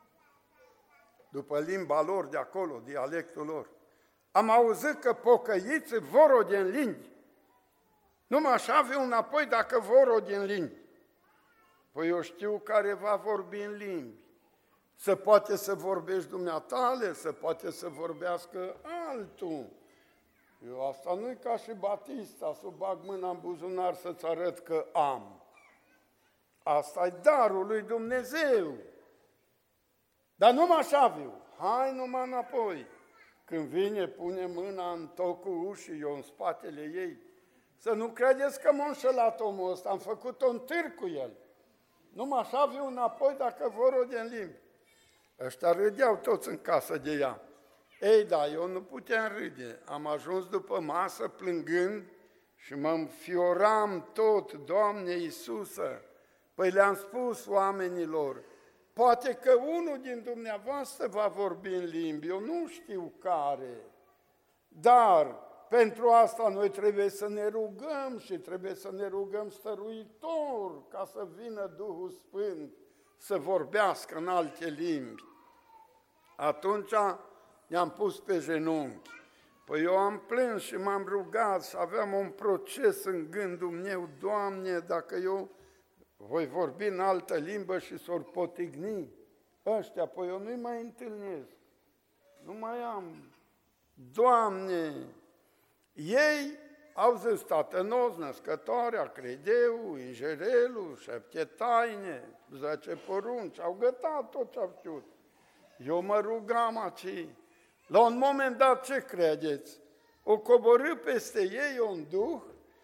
După limba lor de acolo, dialectul lor. Am auzit că pocăiți vor din limbi. Numai așa viu înapoi dacă vor din limbi. Păi eu știu care va vorbi în limbi. Se poate să vorbești dumneatale, se poate să vorbească altul. Eu asta nu-i ca și Batista, să bag mâna în buzunar să-ți arăt că am. Asta-i darul lui Dumnezeu. Dar numai așa viu. Hai numai înapoi. Când vine, pune mâna în tocul ușii, eu în spatele ei. Să nu credeți că m-a înșelat omul ăsta, am făcut-o în târg cu el. Numai așa viu înapoi dacă vor o din limbi. Ăștia râdeau toți în casă de ea. Ei, da, eu nu puteam râde. Am ajuns după masă plângând și mă înfioram tot, Doamne Iisuse. Păi le-am spus oamenilor, poate că unul din dumneavoastră va vorbi în limbi, eu nu știu care, dar pentru asta noi trebuie să ne rugăm și trebuie să ne rugăm stăruitor ca să vină Duhul Sfânt să vorbească în alte limbi. Atunci ne-am pus pe genunchi. Păi eu am plâns și m-am rugat și aveam un proces în gândul meu, Doamne, dacă eu voi vorbi în altă limbă și s-or potigni ăștia, păi eu nu-i mai întâlnesc. Nu mai am. Doamne, ei au zis Tată nostru, Născătoarea, Credeu, Ingerelul, 7 taine, 10 porunci, au gătat tot ce au știut. Eu mă rugam aici. La un moment dat, ce credeți? O coborâ peste ei un duh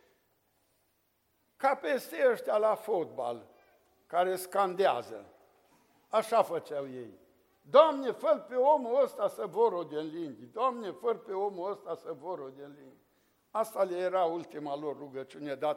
ca peste ăștia la fotbal, care scandează. Așa făceau ei. Doamne, fă pe omul ăsta să voră din limbi. Doamne, fă pe omul ăsta să voră din limbi. Asta le era ultima lor rugăciune, dar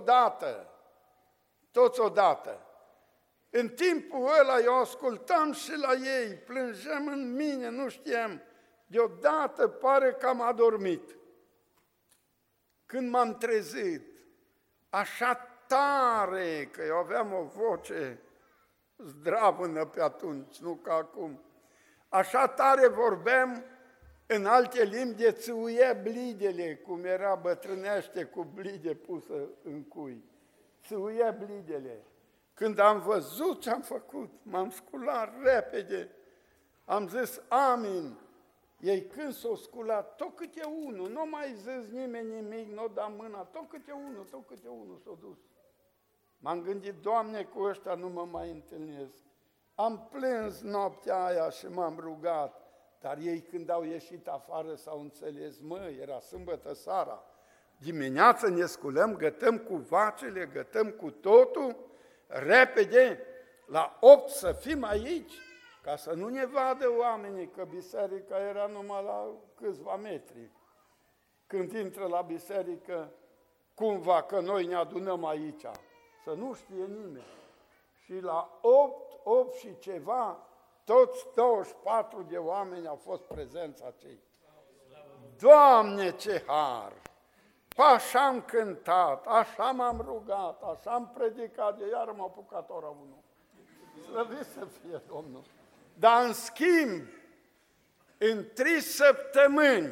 toți odată. În timpul ăla eu ascultam și la ei, plângeam în mine, nu știam. Deodată pare că am adormit. Când m-am trezit, așa tare, că eu aveam o voce zdravână pe atunci, nu ca acum, așa tare vorbeam în alte limbi de țâuie blidele, cum era bătrânește cu blide pusă în cui. Țâuie blidele. Când am văzut ce am făcut, m-am sculat repede, am zis amin. Ei când s-au sculat, tot câte unul, nu mai zis nimeni nimic, nu da mâna, tot câte unul s-a dus. M-am gândit, Doamne, cu ăștia nu mă mai întâlnesc. Am plâns noaptea aia și m-am rugat, dar ei când au ieșit afară s-au înțeles, era sâmbătă seara. Dimineața ne sculăm, gătăm cu vacile, gătăm cu totul, repede, la 8 să fim aici, ca să nu ne vadă oamenii că biserica era numai la câțiva metri. Când intră la biserică, cumva că noi ne adunăm aici, să nu știe nimeni. Și la 8 și ceva, toți 24 de oameni au fost prezenți acei. Doamne, ce har! Așa am cântat, așa m-am rugat, așa am predicat, de iar m-a apucat ora 1. Slăvit să fie Domnul! Dar în schimb, în 3 săptămâni,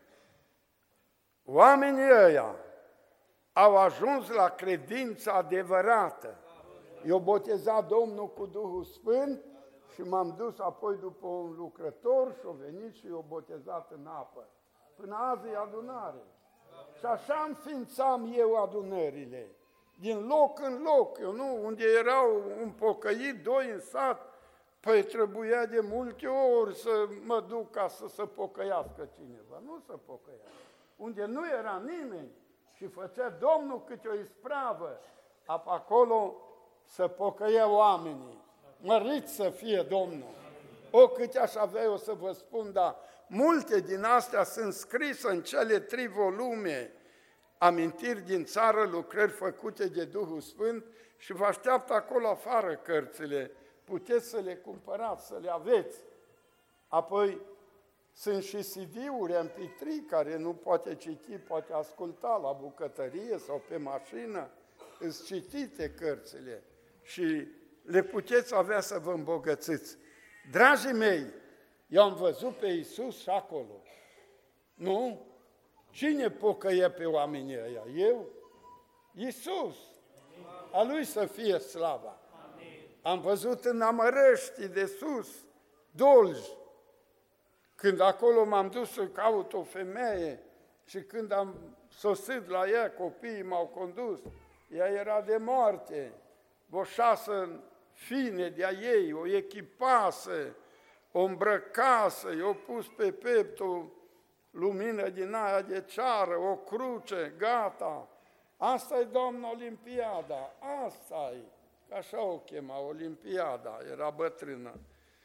oamenii ăia au ajuns la credința adevărată. Eu botezat Domnul cu Duhul Sfânt și m-am dus apoi după un lucrător și-o venit și i-o botezat în apă. Până azi e adunare. Și așa înființam eu adunările, din loc în loc. Eu nu, unde erau un pocăit, 2 în sat, Păi trebuia de multe ori să mă duc ca să se pocăiască cineva. Nu se pocăia. Unde nu era nimeni și făcea Domnul câte o ispravă, acolo să pocăia oamenii. Mărit să fie Domnul! O, câte aș avea eu să vă spun, dar multe din astea sunt scrise în cele 3 volume, Amintiri din țară, lucrări făcute de Duhul Sfânt, și vă așteaptă acolo afară cărțile. Puteți să le cumpărați, să le aveți. Apoi sunt și CD-uri MP3 care nu poate citi, poate asculta la bucătărie sau pe mașină. Îți citite cărțile și le puteți avea să vă îmbogățiți. Dragii mei, eu am văzut pe Iisus și acolo. Nu? Cine pocăie pe oamenii ăia? Eu? Iisus. A Lui să fie slava. Am văzut în Amărăștii de sus, Dolj, când acolo m-am dus să caut o femeie și când am sosit la ea, copiii m-au condus, ea era de moarte, o 6 fine de-a ei, o echipasă, o îmbrăcasă, i-o pus pe piept o lumină din aia de ceară, o cruce, gata. Asta-i, Doamna, Olimpiada, asta-i. Așa o chema, Olimpiada, era bătrână.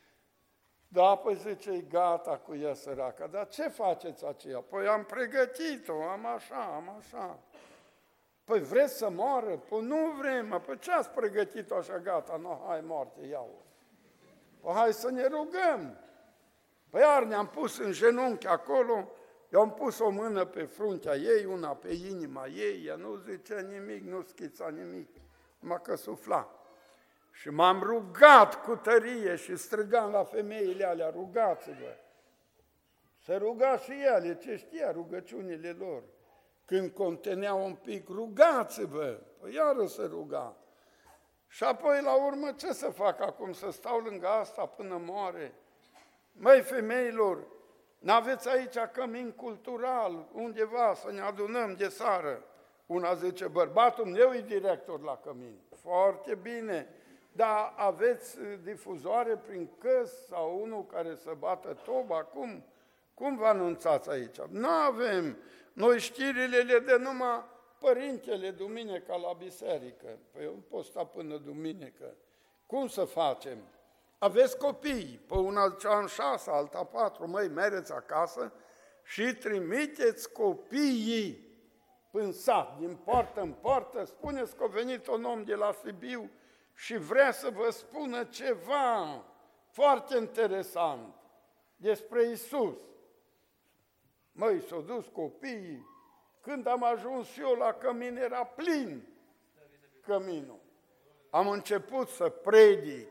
Da, păi zice, gata cu ea săraca, dar ce faceți aceea? Păi am pregătit-o, am așa. Păi vreți să moară? Păi nu vrem, păi ce ați pregătit-o așa, gata, nu, hai moarte, iau-o. Păi hai să ne rugăm. Păi iar ne-am pus în genunchi acolo, eu am pus o mână pe fruntea ei, una pe inima ei, ea nu zicea nimic, nu schița nimic, numai că sufla. Și m-am rugat cu tărie și strigam la femeile alea, rugați-vă. Se ruga și ele, ce știa rugăciunile lor. Când conteneau un pic, rugați-vă, păi iară se ruga. Și apoi la urmă ce să fac acum, să stau lângă asta până moare? Măi, femeilor, n-aveți aici cămin cultural, undeva să ne adunăm de seară? Una zice, bărbatul meu e director la cămin. Foarte bine, dar aveți difuzoare prin căs sau unul care să bată toba? Cum vă anunțați aici? Nu avem. Noi știrile le dă numai părintele duminica la biserică. Păi eu nu pot sta până duminică. Cum să facem? Aveți copii, pe una zicea în 6, alta 4, măi, mergeți acasă și trimiteți copiii în sat, din poartă în poartă, spuneți că a venit un om de la Sibiu și vrea să vă spună ceva foarte interesant despre Iisus. Măi, s-au dus copiii, când am ajuns eu la cămin, era plin căminul. Am început să predic,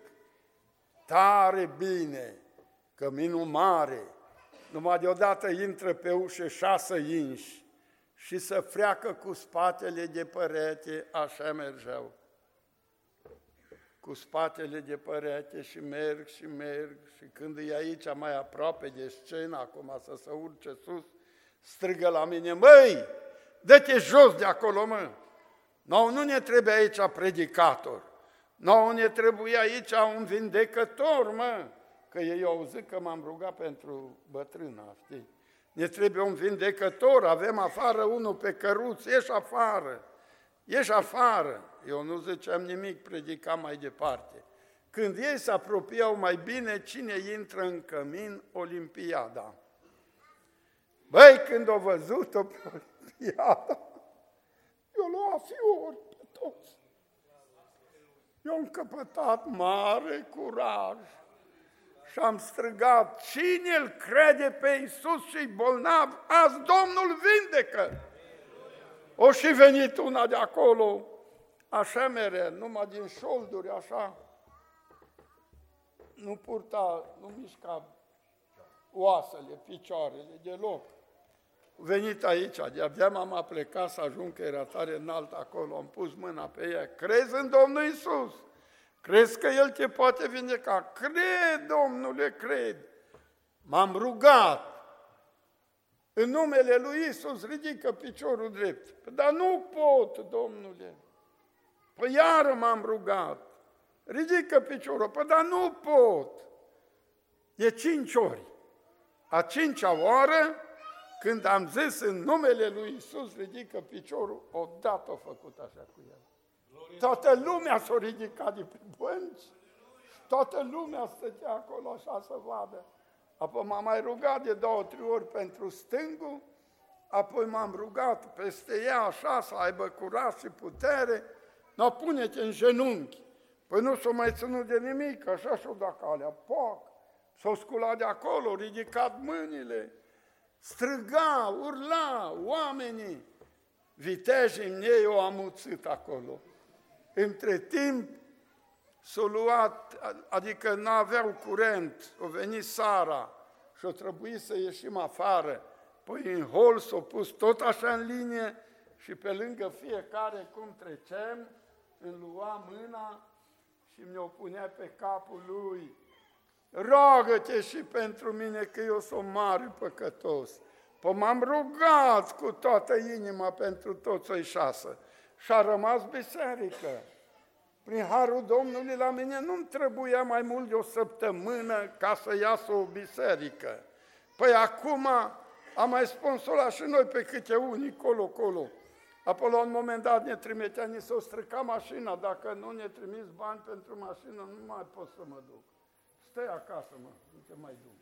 tare bine, căminul mare, numai deodată intră pe ușă 6 inși și să freacă cu spatele de perete, așa mergeau. Cu spatele de perete și merg și când e aici mai aproape de scenă, acum să se urce sus, strigă la mine, măi, dă-te jos de acolo, mă! Nu ne trebuie aici predicator, ne trebuie aici un vindecător, mă! Că ei au auzit că m-am rugat pentru bătrâna, știi? Ne trebuie un vindecător, avem afară unul pe căruț, ieși afară. Eu nu ziceam nimic, predicam mai departe. Când ei se apropiau mai bine, cine intră în cămin? Olimpiada. Băi, când au văzut-o pe Olimpiada, eu lua fiori pe toți. Eu am căpătat mare curaj și am strigat, cine îl crede pe Iisus și-i bolnav, azi Domnul vindecă. O și venit una de acolo, așa mere, numai din șolduri, așa, nu mișca oasele, picioarele deloc. Venit aici, de-abia m-am aplecat să ajung, că era tare înalt acolo, am pus mâna pe ea, crezi în Domnul Iisus? Crezi că El te poate vindeca? Cred, Domnule, cred. M-am rugat. În numele lui Iisus ridică piciorul drept. Dar nu pot, Domnule. Păi iară m-am rugat. ridică piciorul, păi dar nu pot. E 5 ori. A 5-a oară, când am zis în numele lui Iisus, ridică piciorul, odată a făcut așa cu el. Toată lumea s-a ridicat de pe bănci, toată lumea stătea acolo așa să vadă. Apoi m-am mai rugat de 2-3 ori pentru stângul, apoi m-am rugat peste ea așa să aibă curaj și putere, nu pune-te în genunchi. Păi nu s-o mai ținut de nimic, așa și-o dat calea, poc, s-o sculat de acolo, ridicat mâinile, striga, urla, oamenii, vitejii în ei o amuțit acolo. Între timp s-o luat, adică nu aveau curent, o venit Sara și o trebuit să ieșim afară. Păi în hol s-o pus tot așa în linie și pe lângă fiecare cum trecem, îmi lua mâna și mi-o punea pe capul lui. Roagă-te și pentru mine că eu sunt mare păcătos. Păi m-am rugat cu toată inima pentru toți cei 6 și a rămas biserică. Prin harul Domnului la mine nu-mi trebuia mai mult de o săptămână ca să iasă o biserică. Păi acum am mai sponsorat și noi pe câte unii colo. Apoi la un moment dat ne trimitea, ni s-o strica mașina, dacă nu ne trimiți bani pentru mașină, nu mai pot să mă duc. Stai acasă, mă, nu te mai duc.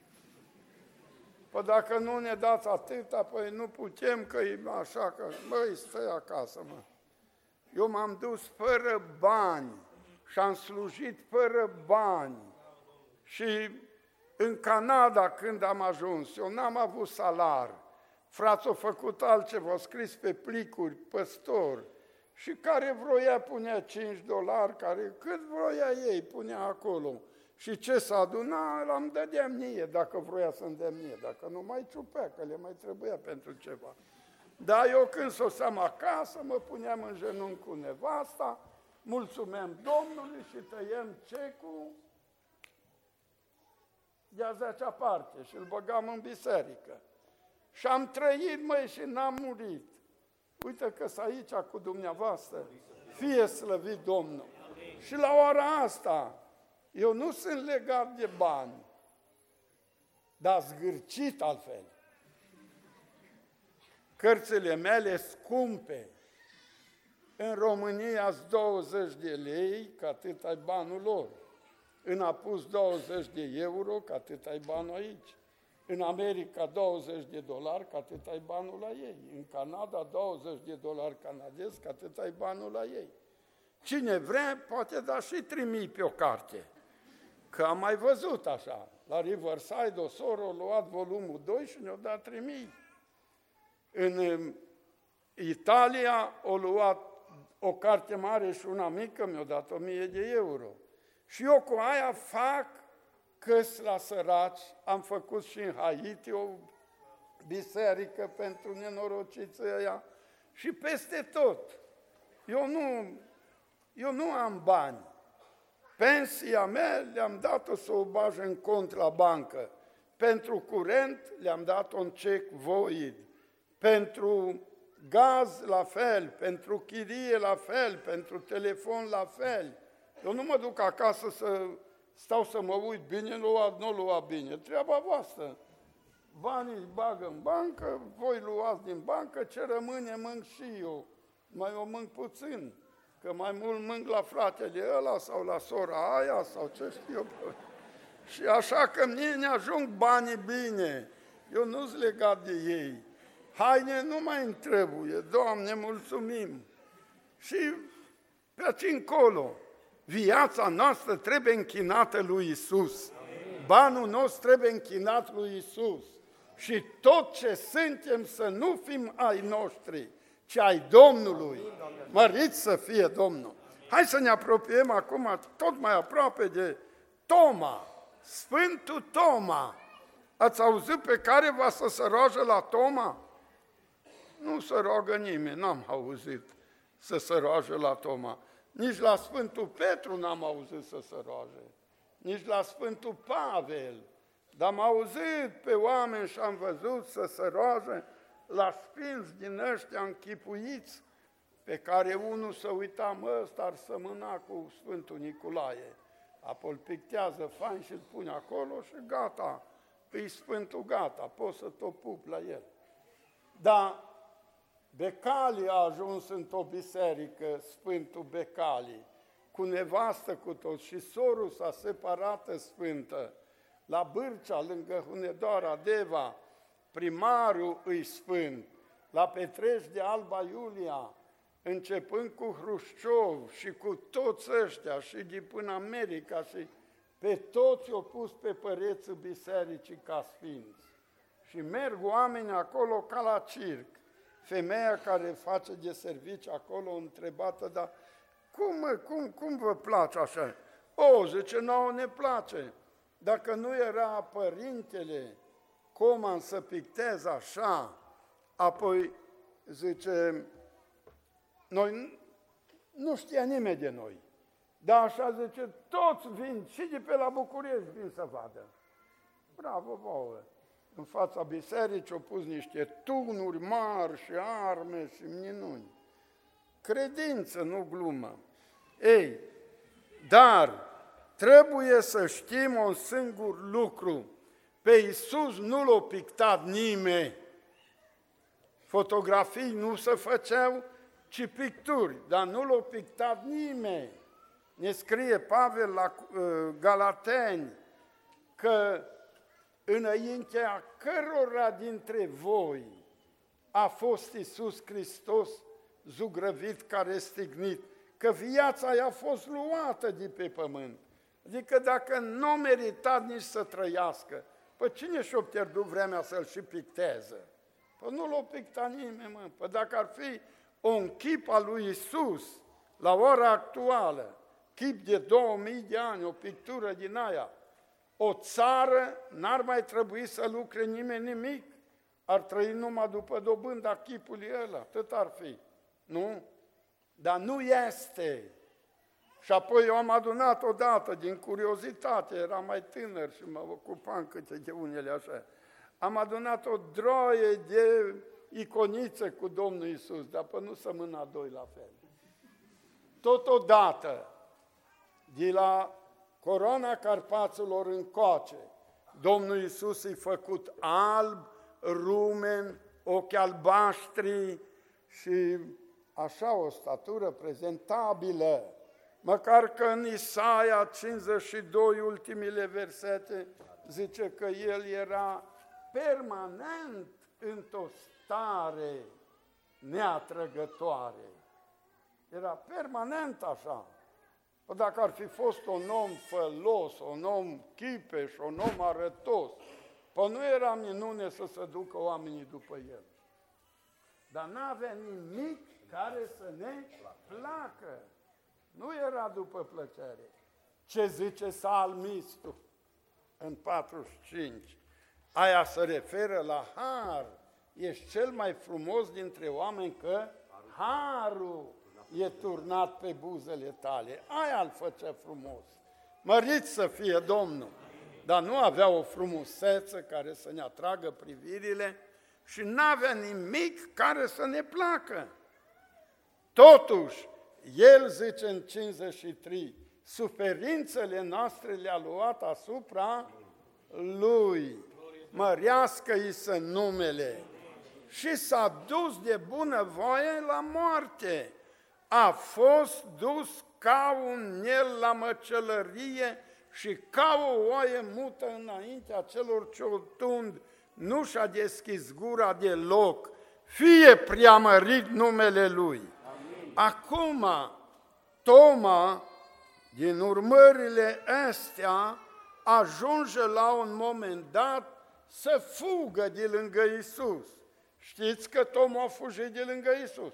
Păi dacă nu ne dați atâta, păi nu putem, că e așa, că băi, stai acasă, mă. Eu m-am dus fără bani și am slujit fără bani. Și în Canada, când am ajuns, eu n-am avut salar. Frații au făcut altceva, au scris pe plicuri, păstor, și care vroia punea $5, care cât vroia ei punea acolo. Și ce s-a adunat, îmi dădea mie, dacă vroia să-mi dea mie, dacă nu mai ciupea, că le mai trebuia pentru ceva. Dar eu când soseam acasă, mă puneam în genunchi cu nevasta, mulțumeam Domnului și tăiem cecul de a 10-a parte și îl băgam în biserică. Și am trăit, măi, și n-am murit. Uite că-s aici cu dumneavoastră, fie slăvit Domnul. Și la ora asta, eu nu sunt legat de bani, dar zgârcit altfel. Cărțile mele scumpe, în România sunt 20 de lei, că atât ai banul lor. În Apus 20 de euro, că atât ai banul aici. În America $20, că atât ai banul la ei. În Canada $20 canadezi, că atât ai banul la ei. Cine vrea, poate da și 3.000 pe o carte. Că am mai văzut așa. La Riverside o soră a luat volumul 2 și ne-a dat 3.000. În Italia o luat o carte mare și una mică, mi-a dat 1.000 de euro. Și eu cu aia fac căs la săraci, am făcut și în Haiti o biserică pentru nenorociții ăia și peste tot. Eu nu am bani. Pensia mea le-am dat-o să o bage în cont la bancă. Pentru curent le-am dat un cec void. Pentru gaz la fel, pentru chirie la fel, pentru telefon la fel. Eu nu mă duc acasă să stau să mă uit bine, nu lua bine. Treaba voastră. Banii îi bag în bancă, voi luați din bancă, ce rămâne mânc și eu. Mai o mânc puțin, că mai mult mânc la fratele ăla sau la sora aia sau ce știu eu. Și așa că mie ne ajung banii bine. Eu nu-s legat de ei. Haine nu mai îmi trebuie, Doamne, mulțumim. Și pe aici încolo, viața noastră trebuie închinată lui Isus. Banul nostru trebuie închinat lui Isus. Și tot ce suntem să nu fim ai noștri, ci ai Domnului. Mărit să fie Domnul. Hai să ne apropiem acum tot mai aproape de Toma, Sfântul Toma. Ați auzit pe care va să se roage la Toma? Nu se roagă nimeni, n-am auzit să se roage la Toma. Nici la Sfântul Petru n-am auzit să se roage. Nici la Sfântul Pavel. Dar am auzit pe oameni și am văzut să se roage la sfinți din ăștia închipuiți pe care unul să uita, ăsta ar sămâna cu Sfântul Nicolae. Apoi îl pictează fain și îl pune acolo și gata, îi Sfântul gata, poți să te pup la el. Dar Becali a ajuns într-o biserică, Sfântul Becali, cu nevastă cu toți și sorul s-a separată sfântă, la Bârcea, lângă Hunedoara Deva, primarul îi sfânt, la Petrești de Alba Iulia, începând cu Hrușciov și cu toți ăștia și de până America și pe toți i-au pus pe părețul bisericii ca sfinți. Și merg oameni acolo ca la circ. Femeia care face de servici acolo întrebată, dar cum vă place așa? O, zice, nouă ne place. Dacă nu era părintele Coman să picteze așa, apoi zice, noi nu știa nimeni de noi. Dar așa zice, toți vin și de pe la București vin să vadă. Bravo vouă! În fața bisericii au pus niște tunuri mari și arme și minuni. Credință, nu glumă. Ei, dar trebuie să știm un singur lucru. Pe Iisus nu l-a pictat nimeni. Fotografii nu se făceau, ci picturi, dar nu l-a pictat nimeni. Ne scrie Pavel la Galateni că înaintea cărora dintre voi a fost Iisus Hristos zugrăvit ca răstignit, că viața i-a fost luată de pe pământ. Adică dacă nu merita nici să trăiască, păi cine și-o pierdut vremea să-l și picteze? Păi nu l-o picta nimeni, mă. Păi dacă ar fi un chip al lui Iisus la ora actuală, chip de 2000 de ani, o pictură din aia, o țară n-ar mai trebui să lucre nimeni nimic, ar trăi numai după dobânda chipului ăla, atât ar fi, nu? Dar nu este. Și apoi eu am adunat odată, din curiozitate, eram mai tânăr și mă ocupam câte de unele așa, am adunat o droaie de iconițe cu Domnul Iisus, dar pe nu să mâna doi la fel. Totodată, de la Coroana Carpaților încoace, Domnul Iisus i-a făcut alb, rumen, ochi albaștri și așa o statură prezentabilă. Măcar că în Isaia 52, ultimile versete, zice că el era permanent într-o stare neatrăgătoare. Era permanent așa. Dacă ar fi fost un om fălos, un om chipeș, un om arătos, păi nu era minune să se ducă oamenii după el. Dar n-avea nimic care să ne placă. Nu era după plăcere. Ce zice psalmistul în 45? Aia se referă la har. Ești cel mai frumos dintre oameni că harul e turnat pe buzele tale. Aia îl făcea frumos. Mărit să fie Domnul. Dar nu avea o frumusețe care să ne atragă privirile și n-avea nimic care să ne placă. Totuși, el zice în 53, suferințele noastre le-a luat asupra lui. Mărească-i să numele. Și s-a dus de bunăvoie la moarte. A fost dus ca un miel la măcelărie și ca o oaie mută înaintea celor ce o tund, nu și-a deschis gura deloc, fie preamărit numele Lui. Amin. Acum, Toma, din urmările astea, ajunge la un moment dat să fugă de lângă Iisus. Știți că Toma a fugit de lângă Iisus?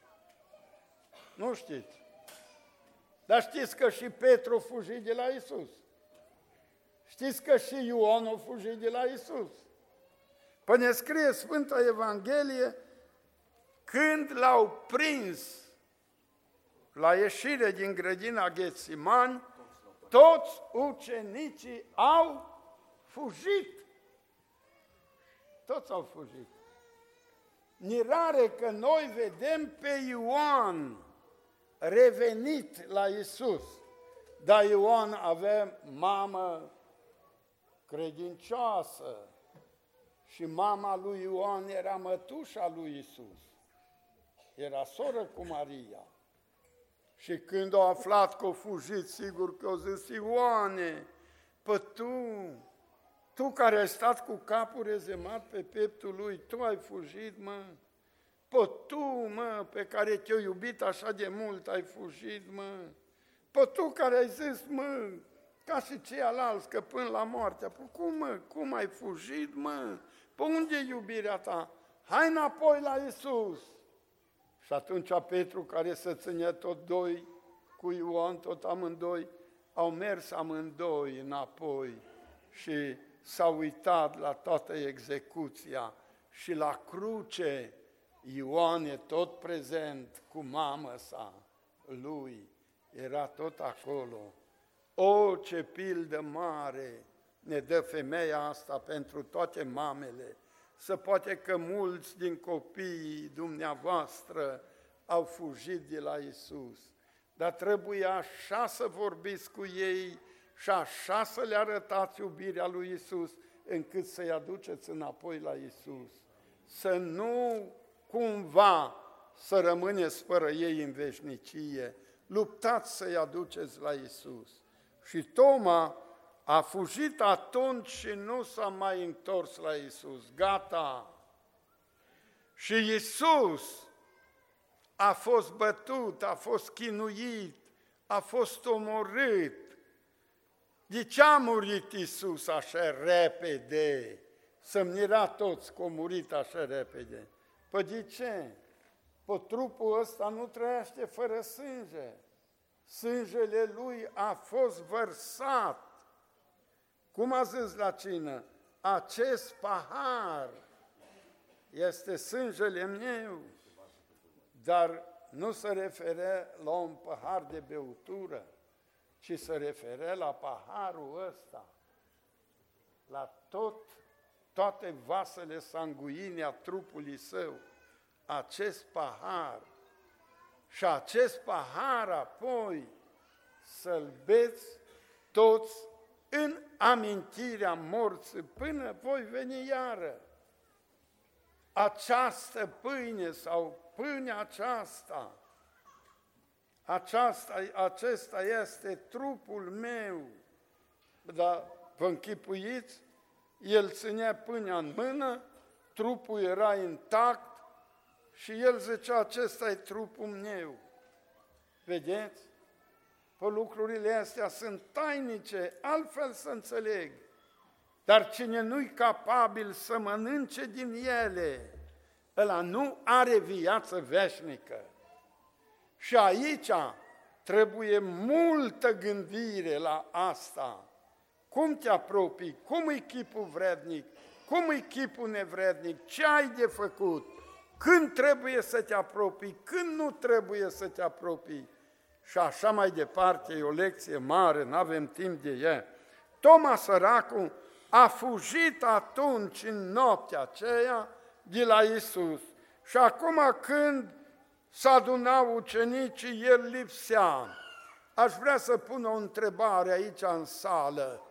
Nu știți. Dar știți că și Petru a fugit de la Iisus. Știți că și Ioan a fugit de la Iisus. Păi ne scrie Sfânta Evanghelie, când l-au prins la ieșire din grădina Ghetsimani, toți ucenicii au fugit. Toți au fugit. Mirare că noi vedem pe Ioan revenit la Iisus. Dar Ioan avea mamă credincioasă și mama lui Ioan era mătușa lui Iisus. Era soră cu Maria. Și când a aflat că a fugit, sigur că a zis: Ioane, pă tu care ai stat cu capul rezemat pe pieptul lui, tu ai fugit, mă? Pă tu, mă, pe care te-ai iubit așa de mult, ai fugit, mă? Pă tu care ai zis, mă, ca și ceilalți, că până la moarte, pă cum, mă, cum ai fugit, mă? Pă unde e iubirea ta? Hai înapoi la Iisus! Și atunci Petru, care se ținea tot doi cu Ioan, tot amândoi, au mers amândoi înapoi și s-au uitat la toată execuția și la cruce Ioan e tot prezent cu mamă sa lui, era tot acolo. O, ce pildă mare ne dă femeia asta pentru toate mamele! Să poate că mulți din copiii dumneavoastră au fugit de la Iisus, dar trebuie așa să vorbiți cu ei și așa să le arătați iubirea lui Iisus, încât să-i aduceți înapoi la Iisus. Să nu cumva să rămâneți fără ei în veșnicie, luptați să-i aduceți la Iisus. Și Toma a fugit atunci și nu s-a mai întors la Iisus. Gata! Și Iisus a fost bătut, a fost chinuit, a fost omorât. De ce a murit Iisus așa repede? Să-mi mira toți că a murit așa repede. Păi de ce? Păi trupul ăsta nu trăiește fără sânge. Sângele lui a fost vărsat. Cum a zis la cină? Acest pahar este sângele meu, dar nu se referă la un pahar de beutură, ci se referă la paharul ăsta, la toate vasele sanguine a trupului său, acest pahar. Și acest pahar apoi să-l beți toți în amintirea morții până voi veni iară. Această pâine sau pâinea acesta este trupul meu. Dar vă închipuiți, el ținea pâinea în mână, trupul era intact și el zicea: acesta e trupul meu. Vedeți? Că lucrurile astea sunt tainice, altfel să înțeleg. Dar cine nu-i capabil să mănânce din ele, ăla nu are viață veșnică. Și aici trebuie multă gândire la asta. Cum te apropii? Cum e chipul vrednic? Cum e chipul nevrednic? Ce ai de făcut? Când trebuie să te apropii? Când nu trebuie să te apropii? Și așa mai departe, e o lecție mare, nu avem timp de ea. Toma săracul a fugit atunci, în noaptea aceea, de la Iisus. Și acum când s-adunau ucenicii, el lipsea. Aș vrea să pun o întrebare aici în sală.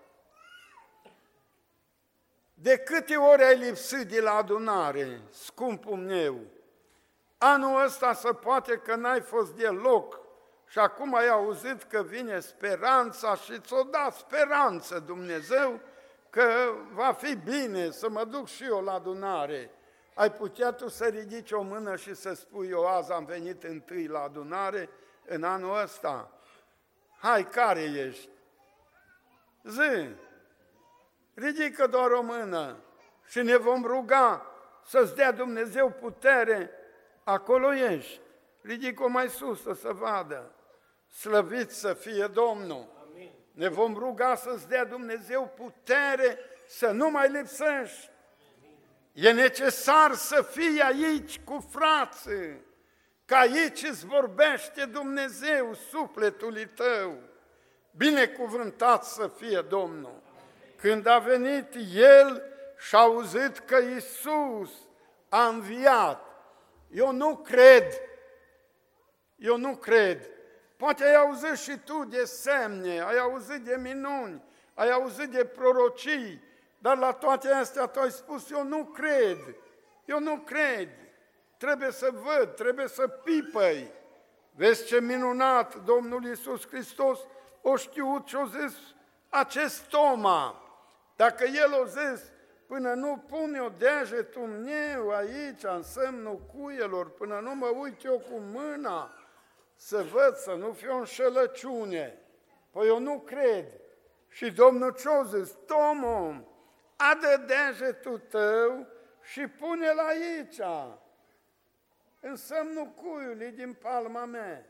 De câte ori ai lipsit de la adunare, scumpul meu? Anul ăsta se poate că n-ai fost deloc și acum ai auzit că vine speranța și ți-o dat speranță Dumnezeu că va fi bine să mă duc și eu la adunare. Ai putea tu să ridici o mână și să spui: eu azi am venit întâi la adunare în anul ăsta? Hai, care ești? Zi! Ridică doar o mână și ne vom ruga să-ți dea Dumnezeu putere. Acolo ești. Ridică-o mai sus să vadă. Slăvit să fie Domnul! Amin. Ne vom ruga să-ți dea Dumnezeu putere să nu mai lipsești. Amin. E necesar să fii aici cu frații, că aici îți vorbește Dumnezeu sufletului tău. Binecuvântat să fie Domnul! Când a venit el și a auzit că Iisus a înviat, Eu nu cred. Eu nu cred. Poate ai auzit și tu de semne, ai auzit de minuni, ai auzit de prorocii, dar la toate astea tu ai spus, eu nu cred. Eu nu cred. Trebuie să văd, trebuie să pipăi. Vezi ce minunat Domnul Iisus Hristos o știut și o zis acest Toma. Dacă El o zis, până nu pun eu degetul meu aici, în semnul cuielor, până nu mă uit eu cu mâna, să văd, să nu fie o înșelăciune. Păi eu nu cred. Și Domnul ce-o zis? Tomo, adă degetul tău și pune-l aici, în semnul cuiului din palma mea.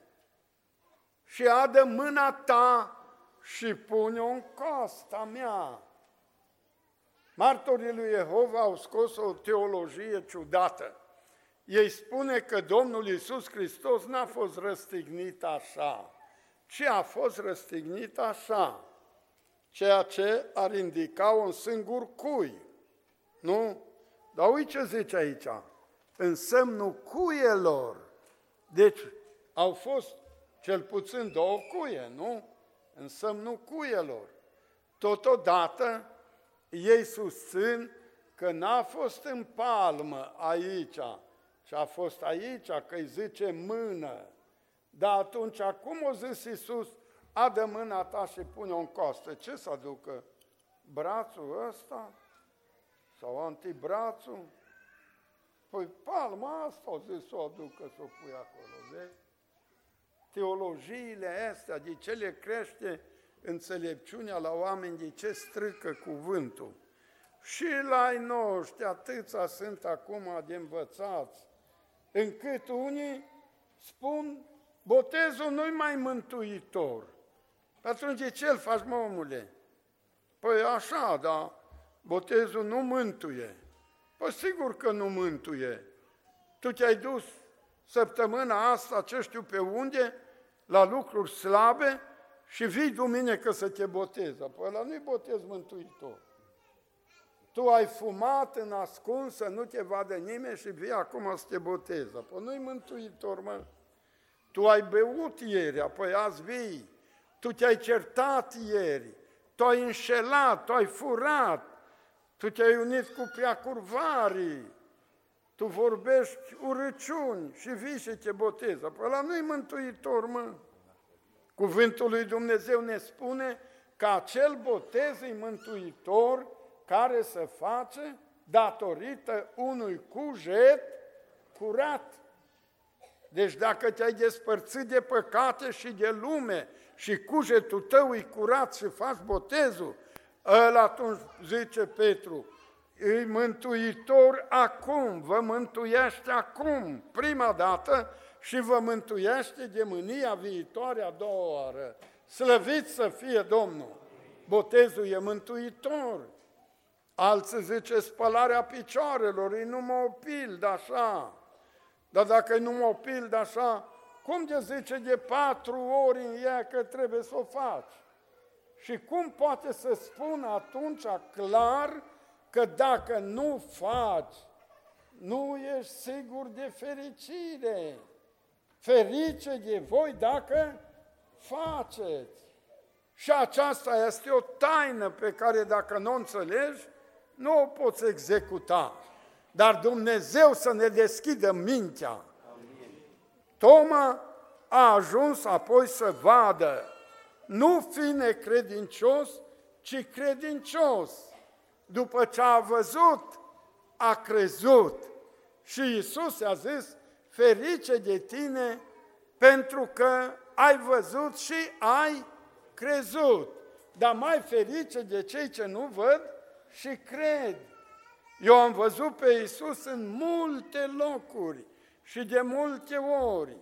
Și adă mâna ta și pune-o în coasta mea. Martorii lui Jehova au scos o teologie ciudată. Ei spune că Domnul Iisus Hristos n-a fost răstignit așa, ci a fost răstignit așa, ceea ce ar indica un singur cui. Nu? Dar uite ce zice aici, în semnul cuielor. Deci au fost cel puțin 2 cuie, nu? În semnul cuielor. Totodată, ei susțin că n-a fost în palmă aici, ci a fost aici, că îi zice mână. Dar atunci, cum o zis Iisus, adă mâna ta și pune-o în costă? Ce să aducă? Brațul ăsta? Sau antebrațul? Păi palma asta o zis să o aducă, să o pui acolo, vezi? Teologiile astea, de ce le crește înțelepciunea la oameni, de ce strică cuvântul? Și la ai noștri atâția sunt acum de învățați, încât unii spun, botezul nu-i mai mântuitor. Atunci de ce îl faci, mă, omule? Păi așa, dar botezul nu mântuie. Păi sigur că nu mântuie. Tu te-ai dus săptămâna asta, ce știu pe unde, la lucruri slabe și vii duminică să te botezi. Păi ăla nu-i botez mântuitor. Tu ai fumat în ascuns să nu te vadă nimeni și vii acum să te botezi. Păi nu-i mântuitor, mă. Tu ai beut ieri, apoi azi vii. Tu te-ai certat ieri, tu ai înșelat, tu ai furat, tu te-ai unit cu preacurvarii, tu vorbești urăciuni și vii și te botezi. Păi ăla nu-i mântuitor, mă. Cuvântul lui Dumnezeu ne spune că acel botez e mântuitor care se face datorită unui cuget curat. Deci dacă te-ai despărțit de păcate și de lume și cugetul tău e curat și faci botezul, ăla atunci, zice Petru, e mântuitor acum, vă mântuiește acum, prima dată, și vă mântuiește de mânia viitoare a doua oară. Slăvit să fie Domnul! Botezul e mântuitor. Alții zice spălarea picioarelor, e numai o pildă așa. Dar dacă e numai o pildă așa, cum te zice de 4 ori în ea că trebuie să o faci? Și cum poate să spună atunci clar că dacă nu faci, nu ești sigur de fericire? Ferice de voi dacă faceți. Și aceasta este o taină pe care dacă nu o înțelegi, nu o poți executa. Dar Dumnezeu să ne deschidă mintea. Amin. Toma a ajuns apoi să vadă, nu fi necredincios, ci credincios. După ce a văzut, a crezut. Și Iisus i-a zis, ferice de tine pentru că ai văzut și ai crezut. Dar mai ferice de cei ce nu văd și cred. Eu am văzut pe Iisus în multe locuri și de multe ori.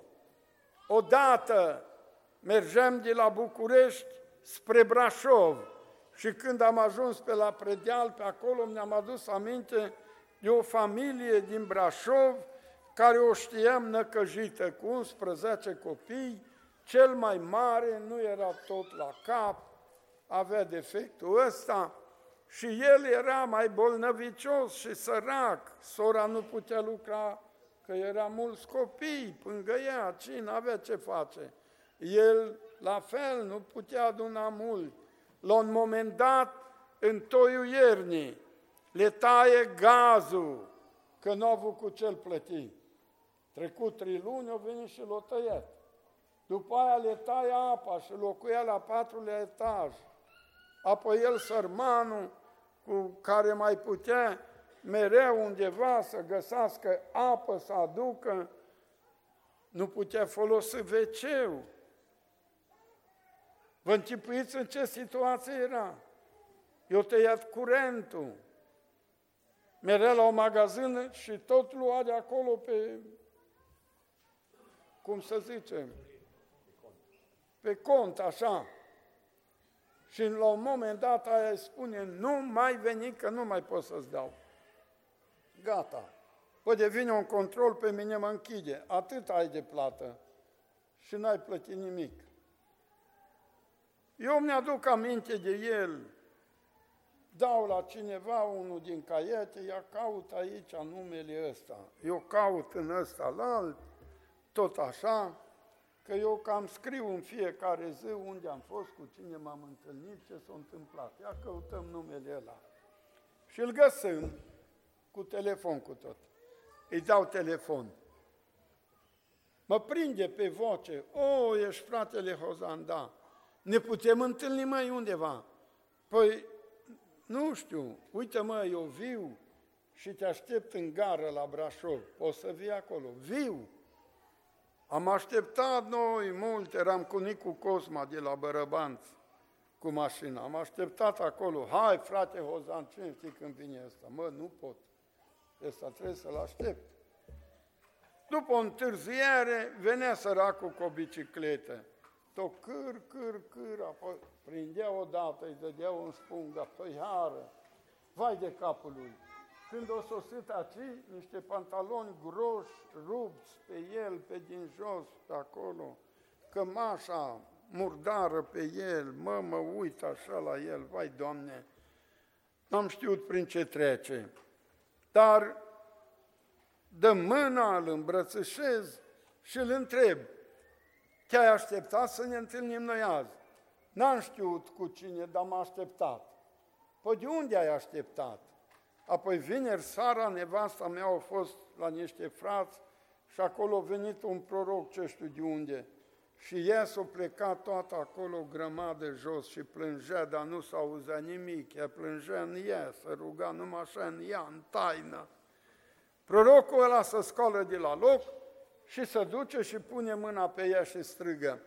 Odată mergeam de la București spre Brașov și când am ajuns pe la Predeal, pe acolo mi-am adus aminte de o familie din Brașov care o știam năcăjită cu 11 copii, cel mai mare nu era tot la cap, avea defectul ăsta și el era mai bolnăvicios și sărac. Sora nu putea lucra că era mulți copii, pângăia, cine avea ce face. El, la fel, nu putea aduna mult. La un moment dat, în toiul iernii, le taie gazul, că nu au avut cu ce-l plăti. Trecut 3 luni, au venit și l-au tăiat. După aia le taie apa și locuia la 4-lea etaj. Apoi el, sărmanul, cu care mai putea mereu undeva să găsească apă, să aducă, nu putea folosi WC-ul. Vă închipuiți în ce situație era? I-au tăiat curentul. Mereu la o magazin și tot lua de acolo pe, cum să zicem, pe cont, așa. Și la un moment dat aia îi spune, nu mai veni că nu mai pot să-ți dau. Gata. Păi devine un control, pe mine mă închide. Atât ai de plată. Și n-ai plătit nimic. Eu mi-aduc aminte de el. Dau la cineva unul din caiete, ia caut aici numele ăsta. Eu caut în ăsta la alt, tot așa, că eu cam scriu în fiecare zi unde am fost, cu cine m-am întâlnit, ce s-a întâmplat. Ia căutăm numele ăla. Și îl găsim cu telefon cu tot. Îi dau telefon. Mă prinde pe voce. O, ești fratele Hozan, da. Ne putem întâlni, mai undeva? Păi, nu știu, uite mă, eu viu și te aștept în gară la Brașov. O să vii acolo. Viu! Am așteptat noi mult, eram cu Nicu Cosma de la Bărăbanț cu mașina. Am așteptat acolo. Hai, frate Hozan, cine știi când vine ăsta? Mă, nu pot. Ăsta trebuie să-l aștept. După o întârziere, venea săracul cu o bicicletă. Tot câr, apoi prindea odată, îi dădea un spung, apoi iară. Vai de capul lui! Când o sosit aici, niște pantaloni groși, rupți pe el, pe din jos, pe acolo, cămașa murdară pe el, mă uit așa la el, vai, Doamne, n-am știut prin ce trece. Dar dă mâna, îl îmbrățișez și îl întreb, te-ai așteptat să ne întâlnim noi azi? N-am știut cu cine, dar m-a așteptat. Păi de unde ai așteptat? Apoi vineri seara, nevasta mea a fost la niște frați și acolo a venit un proroc, ce știu de unde. Și ea s-a plecat toată acolo, grămadă jos și plângea, dar nu s-auzea nimic. Ea plângea în ea, se ruga numai așa în ea, în taină. Prorocul ăla se scoală de la loc și se duce și pune mâna pe ea și strigă.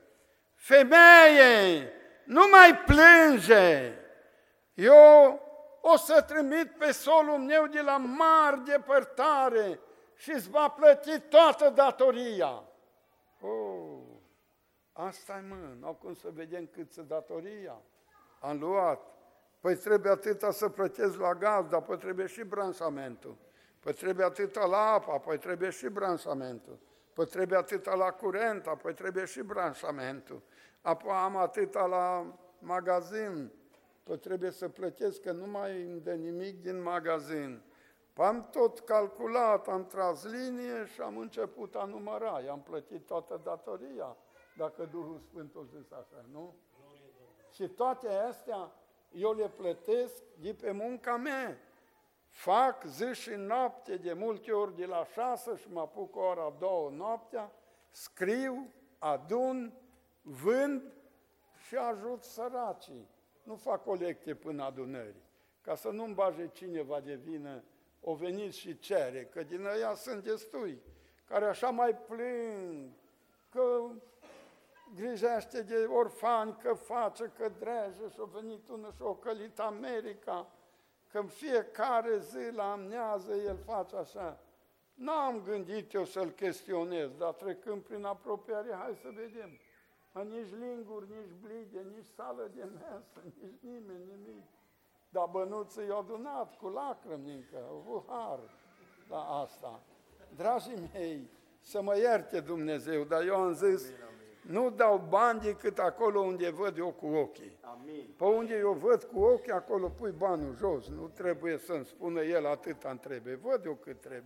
Femeie, nu mai plânge! Eu o să trimit pe solul meu de la mari depărtare și îți va plăti toată datoria. Oh, asta-i mă, n-au cum să vedem cât se datoria. Am luat. Păi trebuie atâta să plătesc la gaz, dar păi trebuie și branșamentul. Păi trebuie atâta la apa, păi trebuie și branșamentul. Păi trebuie atâta la curent, apoi trebuie și branșamentul. Apoi am atâta la magazin, păi trebuie să plătesc, că nu mai îmi dă nimic din magazin. Păi am tot calculat, am tras linie și am început a număra. I-am plătit toată datoria, dacă Duhul Sfânt o zis așa, nu? Și toate astea eu le plătesc de pe munca mea. Fac zi și noapte, de multe ori de la 6 și mă apuc ora 2 noaptea, scriu, adun, vând și ajut săracii. Nu fac colecte până adunării, ca să nu-mi bage cineva de vină, o venit și cere, că din ăia sunt destui, care așa mai plâng, că grijește de orfani, că face, că dreje și-a venit unul și-a călit America, că în fiecare zi la amnează el face așa. N-am gândit eu să-l chestionez, dar trecând prin apropiare, hai să vedem. Nici linguri, nici blide, nici sală de mesă, nici nimeni, nimic. Dar bănuții i-au adunat cu lacrimi încă, au avut har la asta. Dragii mei, să mă ierte Dumnezeu, dar eu am zis, nu dau bani decât acolo unde văd eu cu ochii. Amin. Pe unde eu văd cu ochii, acolo pui banul jos, nu trebuie să-mi spună el atâta-mi trebuie, văd eu cât trebuie.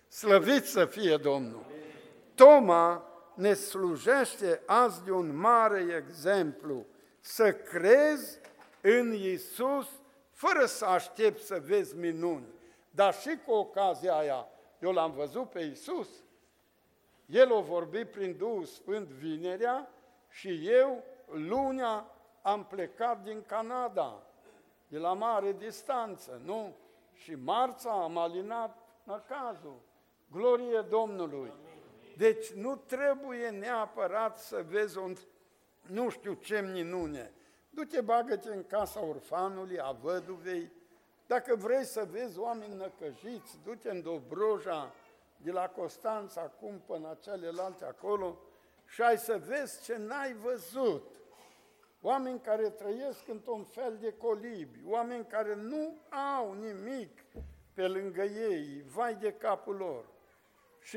Slăvit să fie Domnul! Toma ne slujește azi de un mare exemplu, să crezi în Iisus fără să aștepți să vezi minuni. Dar și cu ocazia aia, eu l-am văzut pe Iisus, El o vorbi prin Duhul Sfânt vinerea și eu, lunea, am plecat din Canada, de la mare distanță, nu? Și marța am alinat năcazul. Glorie Domnului! Deci nu trebuie neapărat să vezi nu știu ce minune. Du-te, bagă-te în casa orfanului, a văduvei. Dacă vrei să vezi oameni năcăjiți, du-te în Dobroja, de la Constanța, acum până celelalte acolo, și ai să vezi ce n-ai văzut. Oameni care trăiesc într-un fel de colibi, oameni care nu au nimic pe lângă ei, vai de capul lor. Și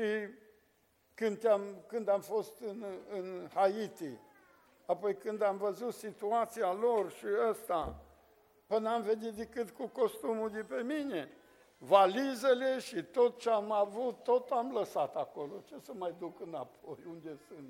când am fost în Haiti, apoi când am văzut situația lor și ăsta, până am venit decât cu costumul de pe mine, valizele și tot ce am avut, tot am lăsat acolo. Ce să mai duc înapoi, unde sunt?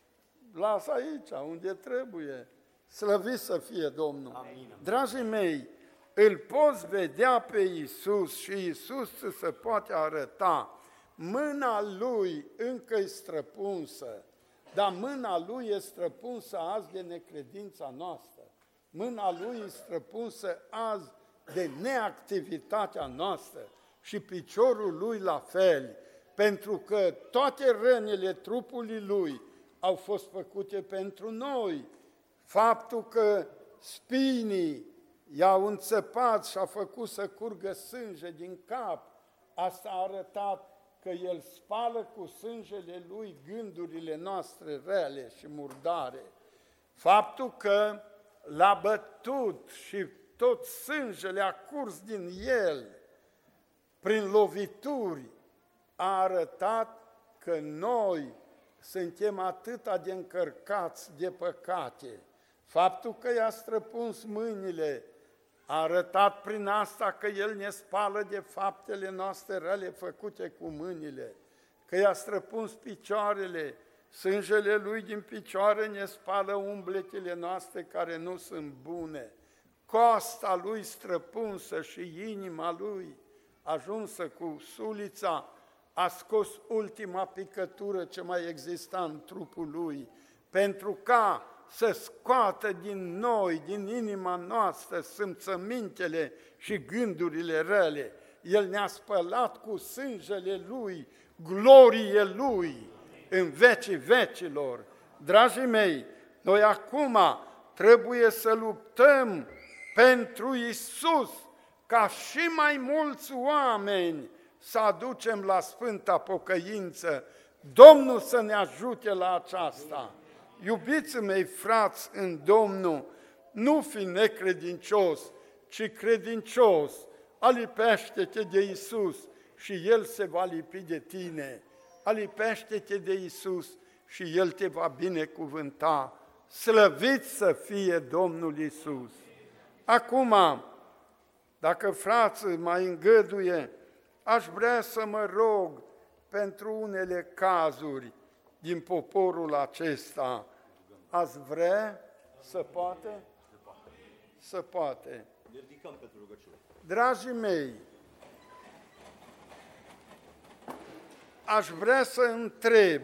Las aici, unde trebuie. Slăvit să fie Domnul! Amin. Dragii mei, îl poți vedea pe Iisus și Iisus se poate arăta. Mâna Lui încă e străpunsă, dar mâna Lui e străpunsă azi de necredința noastră. Mâna Lui e străpunsă azi de neactivitatea noastră și piciorul Lui la fel, pentru că toate rănile trupului Lui au fost făcute pentru noi. Faptul că spinii i-au înțăpat și a făcut să curgă sânge din cap, asta a arătat că El spală cu sângele Lui gândurile noastre rele și murdare. Faptul că l-a bătut și tot sângele a curs din El prin lovituri, a arătat că noi suntem atâta de încărcați de păcate. Faptul că i-a străpuns mâinile a arătat prin asta că El ne spală de faptele noastre rele făcute cu mâinile, că i-a străpuns picioarele, sângele Lui din picioare ne spală umbletele noastre care nu sunt bune, coasta Lui străpunsă și inima Lui ajunsă cu sulița, a scos ultima picătură ce mai exista în trupul Lui, pentru ca să scoată din noi, din inima noastră, simțămintele și gândurile rele. El ne-a spălat cu sângele Lui, glorie Lui, în vecii vecilor. Dragii mei, noi acum trebuie să luptăm pentru Iisus, ca și mai mulți oameni să aducem la Sfânta Pocăință. Domnul să ne ajute la aceasta. Iubiții mei, frați în Domnul, nu fi necredincios, ci credincios, alipește-te de Iisus și El se va lipi de tine. Alipește-te de Iisus și El te va binecuvânta. Slăvit să fie Domnul Iisus! Acum, dacă frații mai îngăduie, aș vrea să mă rog pentru unele cazuri din poporul acesta. Ați vrea? Să poate? Să poate. Ne ridicăm pentru rugăciune. Dragii mei, aș vrea să întreb,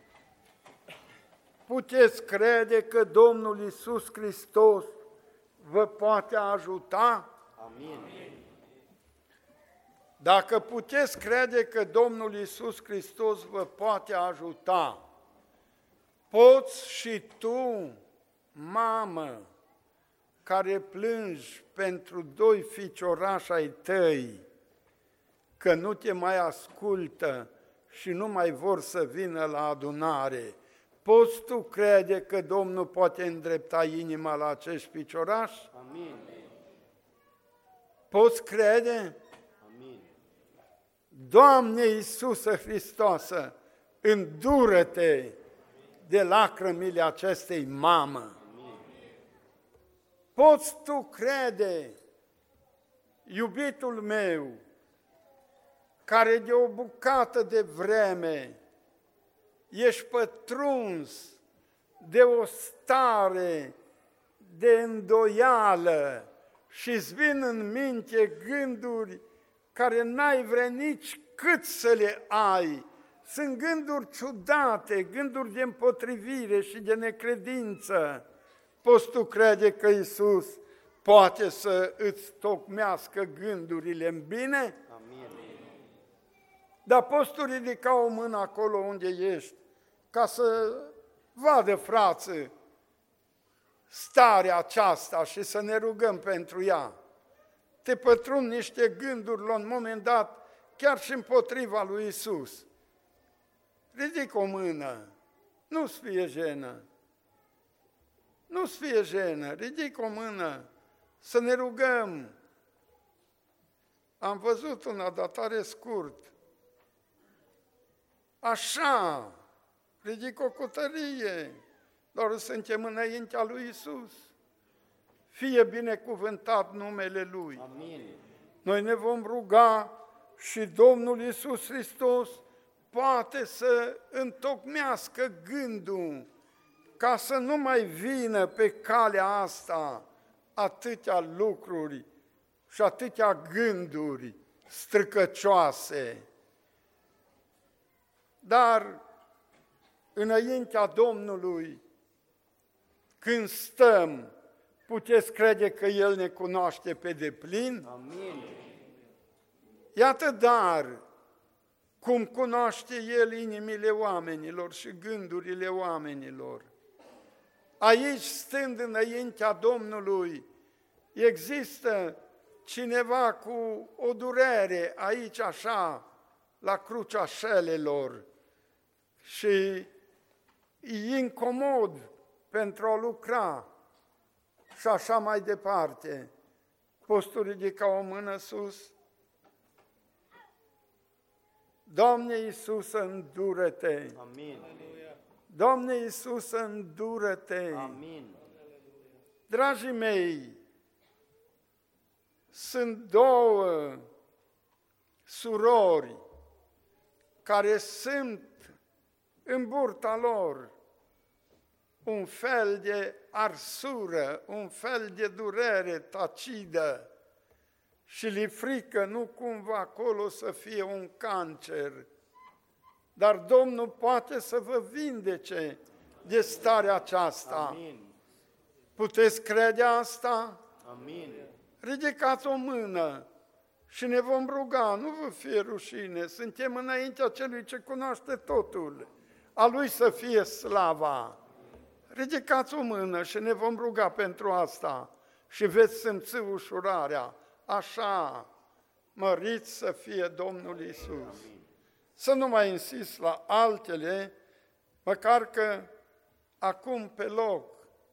puteți crede că Domnul Iisus Hristos vă poate ajuta? Amin. Dacă puteți crede că Domnul Iisus Hristos vă poate ajuta, poți și tu, mamă, care plângi pentru doi ficiorași ai tăi, că nu te mai ascultă și nu mai vor să vină la adunare, poți tu crede că Domnul poate îndrepta inima la acești ficiorași? Amin. Poți crede? Amin. Doamne Iisuse Hristoase, îndură-te de lacrămile acestei mamă. Amin. Poți tu crede, iubitul meu, care de o bucată de vreme ești pătruns de o stare de îndoială și îți vin în minte gânduri care n-ai vrea nici cât să le ai. Sunt gânduri ciudate, gânduri de împotrivire și de necredință. Poți tu crede că Iisus poate să îți tocmească gândurile în bine? Amin. Dar poți tu ridica o mână acolo unde ești, ca să vadă, frață, starea aceasta și să ne rugăm pentru ea. Te pătrund niște gânduri la un moment dat, chiar și împotriva lui Iisus. Ridic o mână, nu-ți fie jenă. Nu-ți fie jenă, ridic o mână, să ne rugăm. Am văzut una, dar tare scurt. Așa, ridic-o cu tărie, doar suntem înaintea lui Iisus. Fie binecuvântat numele Lui. Amin. Noi ne vom ruga și Domnul Iisus Hristos poate să întocmească gândul ca să nu mai vină pe calea asta atâtea lucruri și atâtea gânduri stricăcioase. Dar înaintea Domnului, când stăm, puteți crede că El ne cunoaște pe deplin? Amin. Iată dar cum cunoaște El inimile oamenilor și gândurile oamenilor. Aici, stând înaintea Domnului, există cineva cu o durere aici așa, la crucea șelelor și e incomod pentru a lucra și așa mai departe. Poți tu ridica o mână sus? Doamne Iisuse, îndură-te! Amin. Doamne Iisuse, îndură-te! Amin. Dragii mei, sunt două surori care sunt în burta lor un fel de arsură, un fel de durere tacidă și li frică nu cumva acolo să fie un cancer. Dar Domnul poate să vă vindece de starea aceasta. Amin. Puteți crede asta? Amin. Ridicați o mână și ne vom ruga, nu vă fie rușine, suntem înaintea celui ce cunoaște totul, a Lui să fie slava. Ridicați o mână și ne vom ruga pentru asta și veți simți ușurarea. Așa, măriți să fie Domnul Iisus. Să nu mai insist la altele, măcar că acum pe loc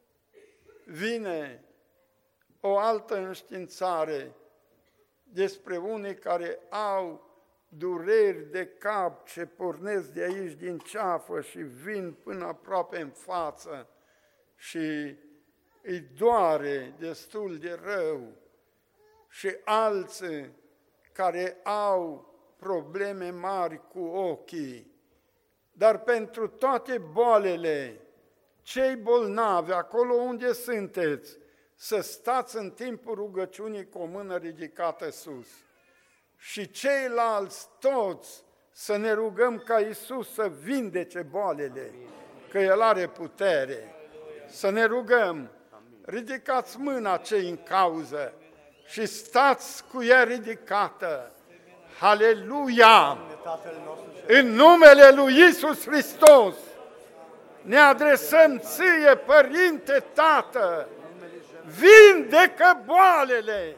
vine o altă înștiințare despre unii care au dureri de cap ce pornesc de aici din ceafă și vin până aproape în față și îi doare destul de rău, și alții care au probleme mari cu ochii. Dar pentru toate bolele, cei bolnavi, acolo unde sunteți, să stați în timpul rugăciunii cu o mână ridicată sus. Și ceilalți toți să ne rugăm ca Iisus să vindece bolele, că El are putere. Să ne rugăm, ridicați mâna cei în cauză și stați cu ea ridicată. Haleluia! În numele lui Iisus Hristos ne adresăm ție, Părinte Tată, vindecă boalele,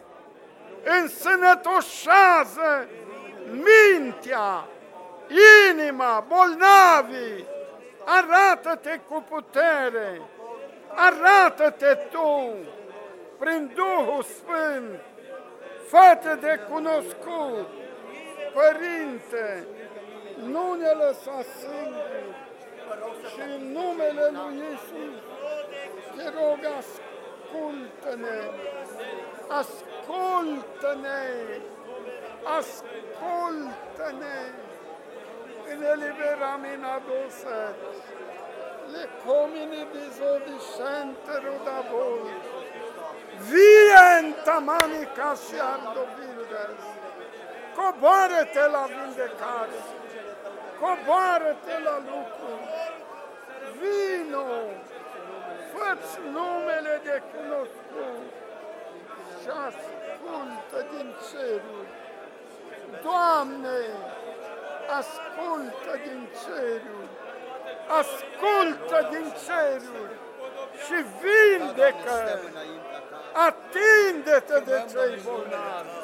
însănătoșează mintea, inima, bolnavii, arată-te cu putere, arată-te tu prin Duhul Sfânt, fă-te de cunoscut, Părinte, nu ne lăsa singuri și în numele lui Iisus te rog, ascultă-ne, ascultă-ne, ascultă-ne în eliberamina dosă, le comini bisodi centru da voi, vienta manica și ardobildes, coboară-te la vindecare, coboară-te la lucru, vino, fă-ți numele de cunoscut și ascultă din ceruri. Doamne, ascultă din ceruri, ascultă din ceruri și vindecă, atinde-te de cei bolnavi,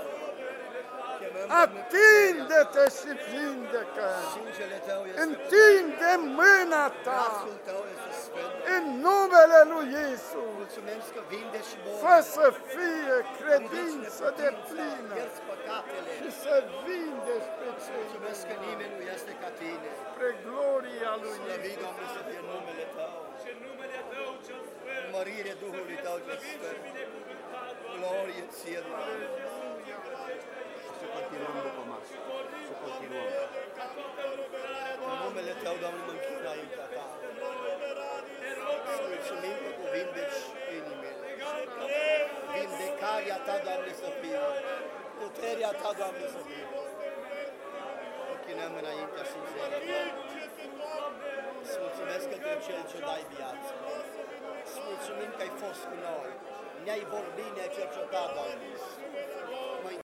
atinde-te și vindecă, întinde mâna ta în numele lui Iisus, fă să fie credință de plină și să vindești pe cei spre gloria lui Iisus. Mărire Duhului Tău cel Sfânt, glorie Ție, Doamne. Să continuăm după masă, să continuăm. În numele Tău, Doamne, mă închin înaintea Ta. Să mulțumim că Tu vindeci inimile. Vindecarea Ta, Doamne, să fie. Puterea Ta, Doamne, să fie. Închinăm înaintea sinceră, Doamne. Îți mulțumesc că Tu Cel ce dai viață. Îți mulțumim că ai fost cu noi. Ne-ai vorbit, ne-ai cercetat, Doamne.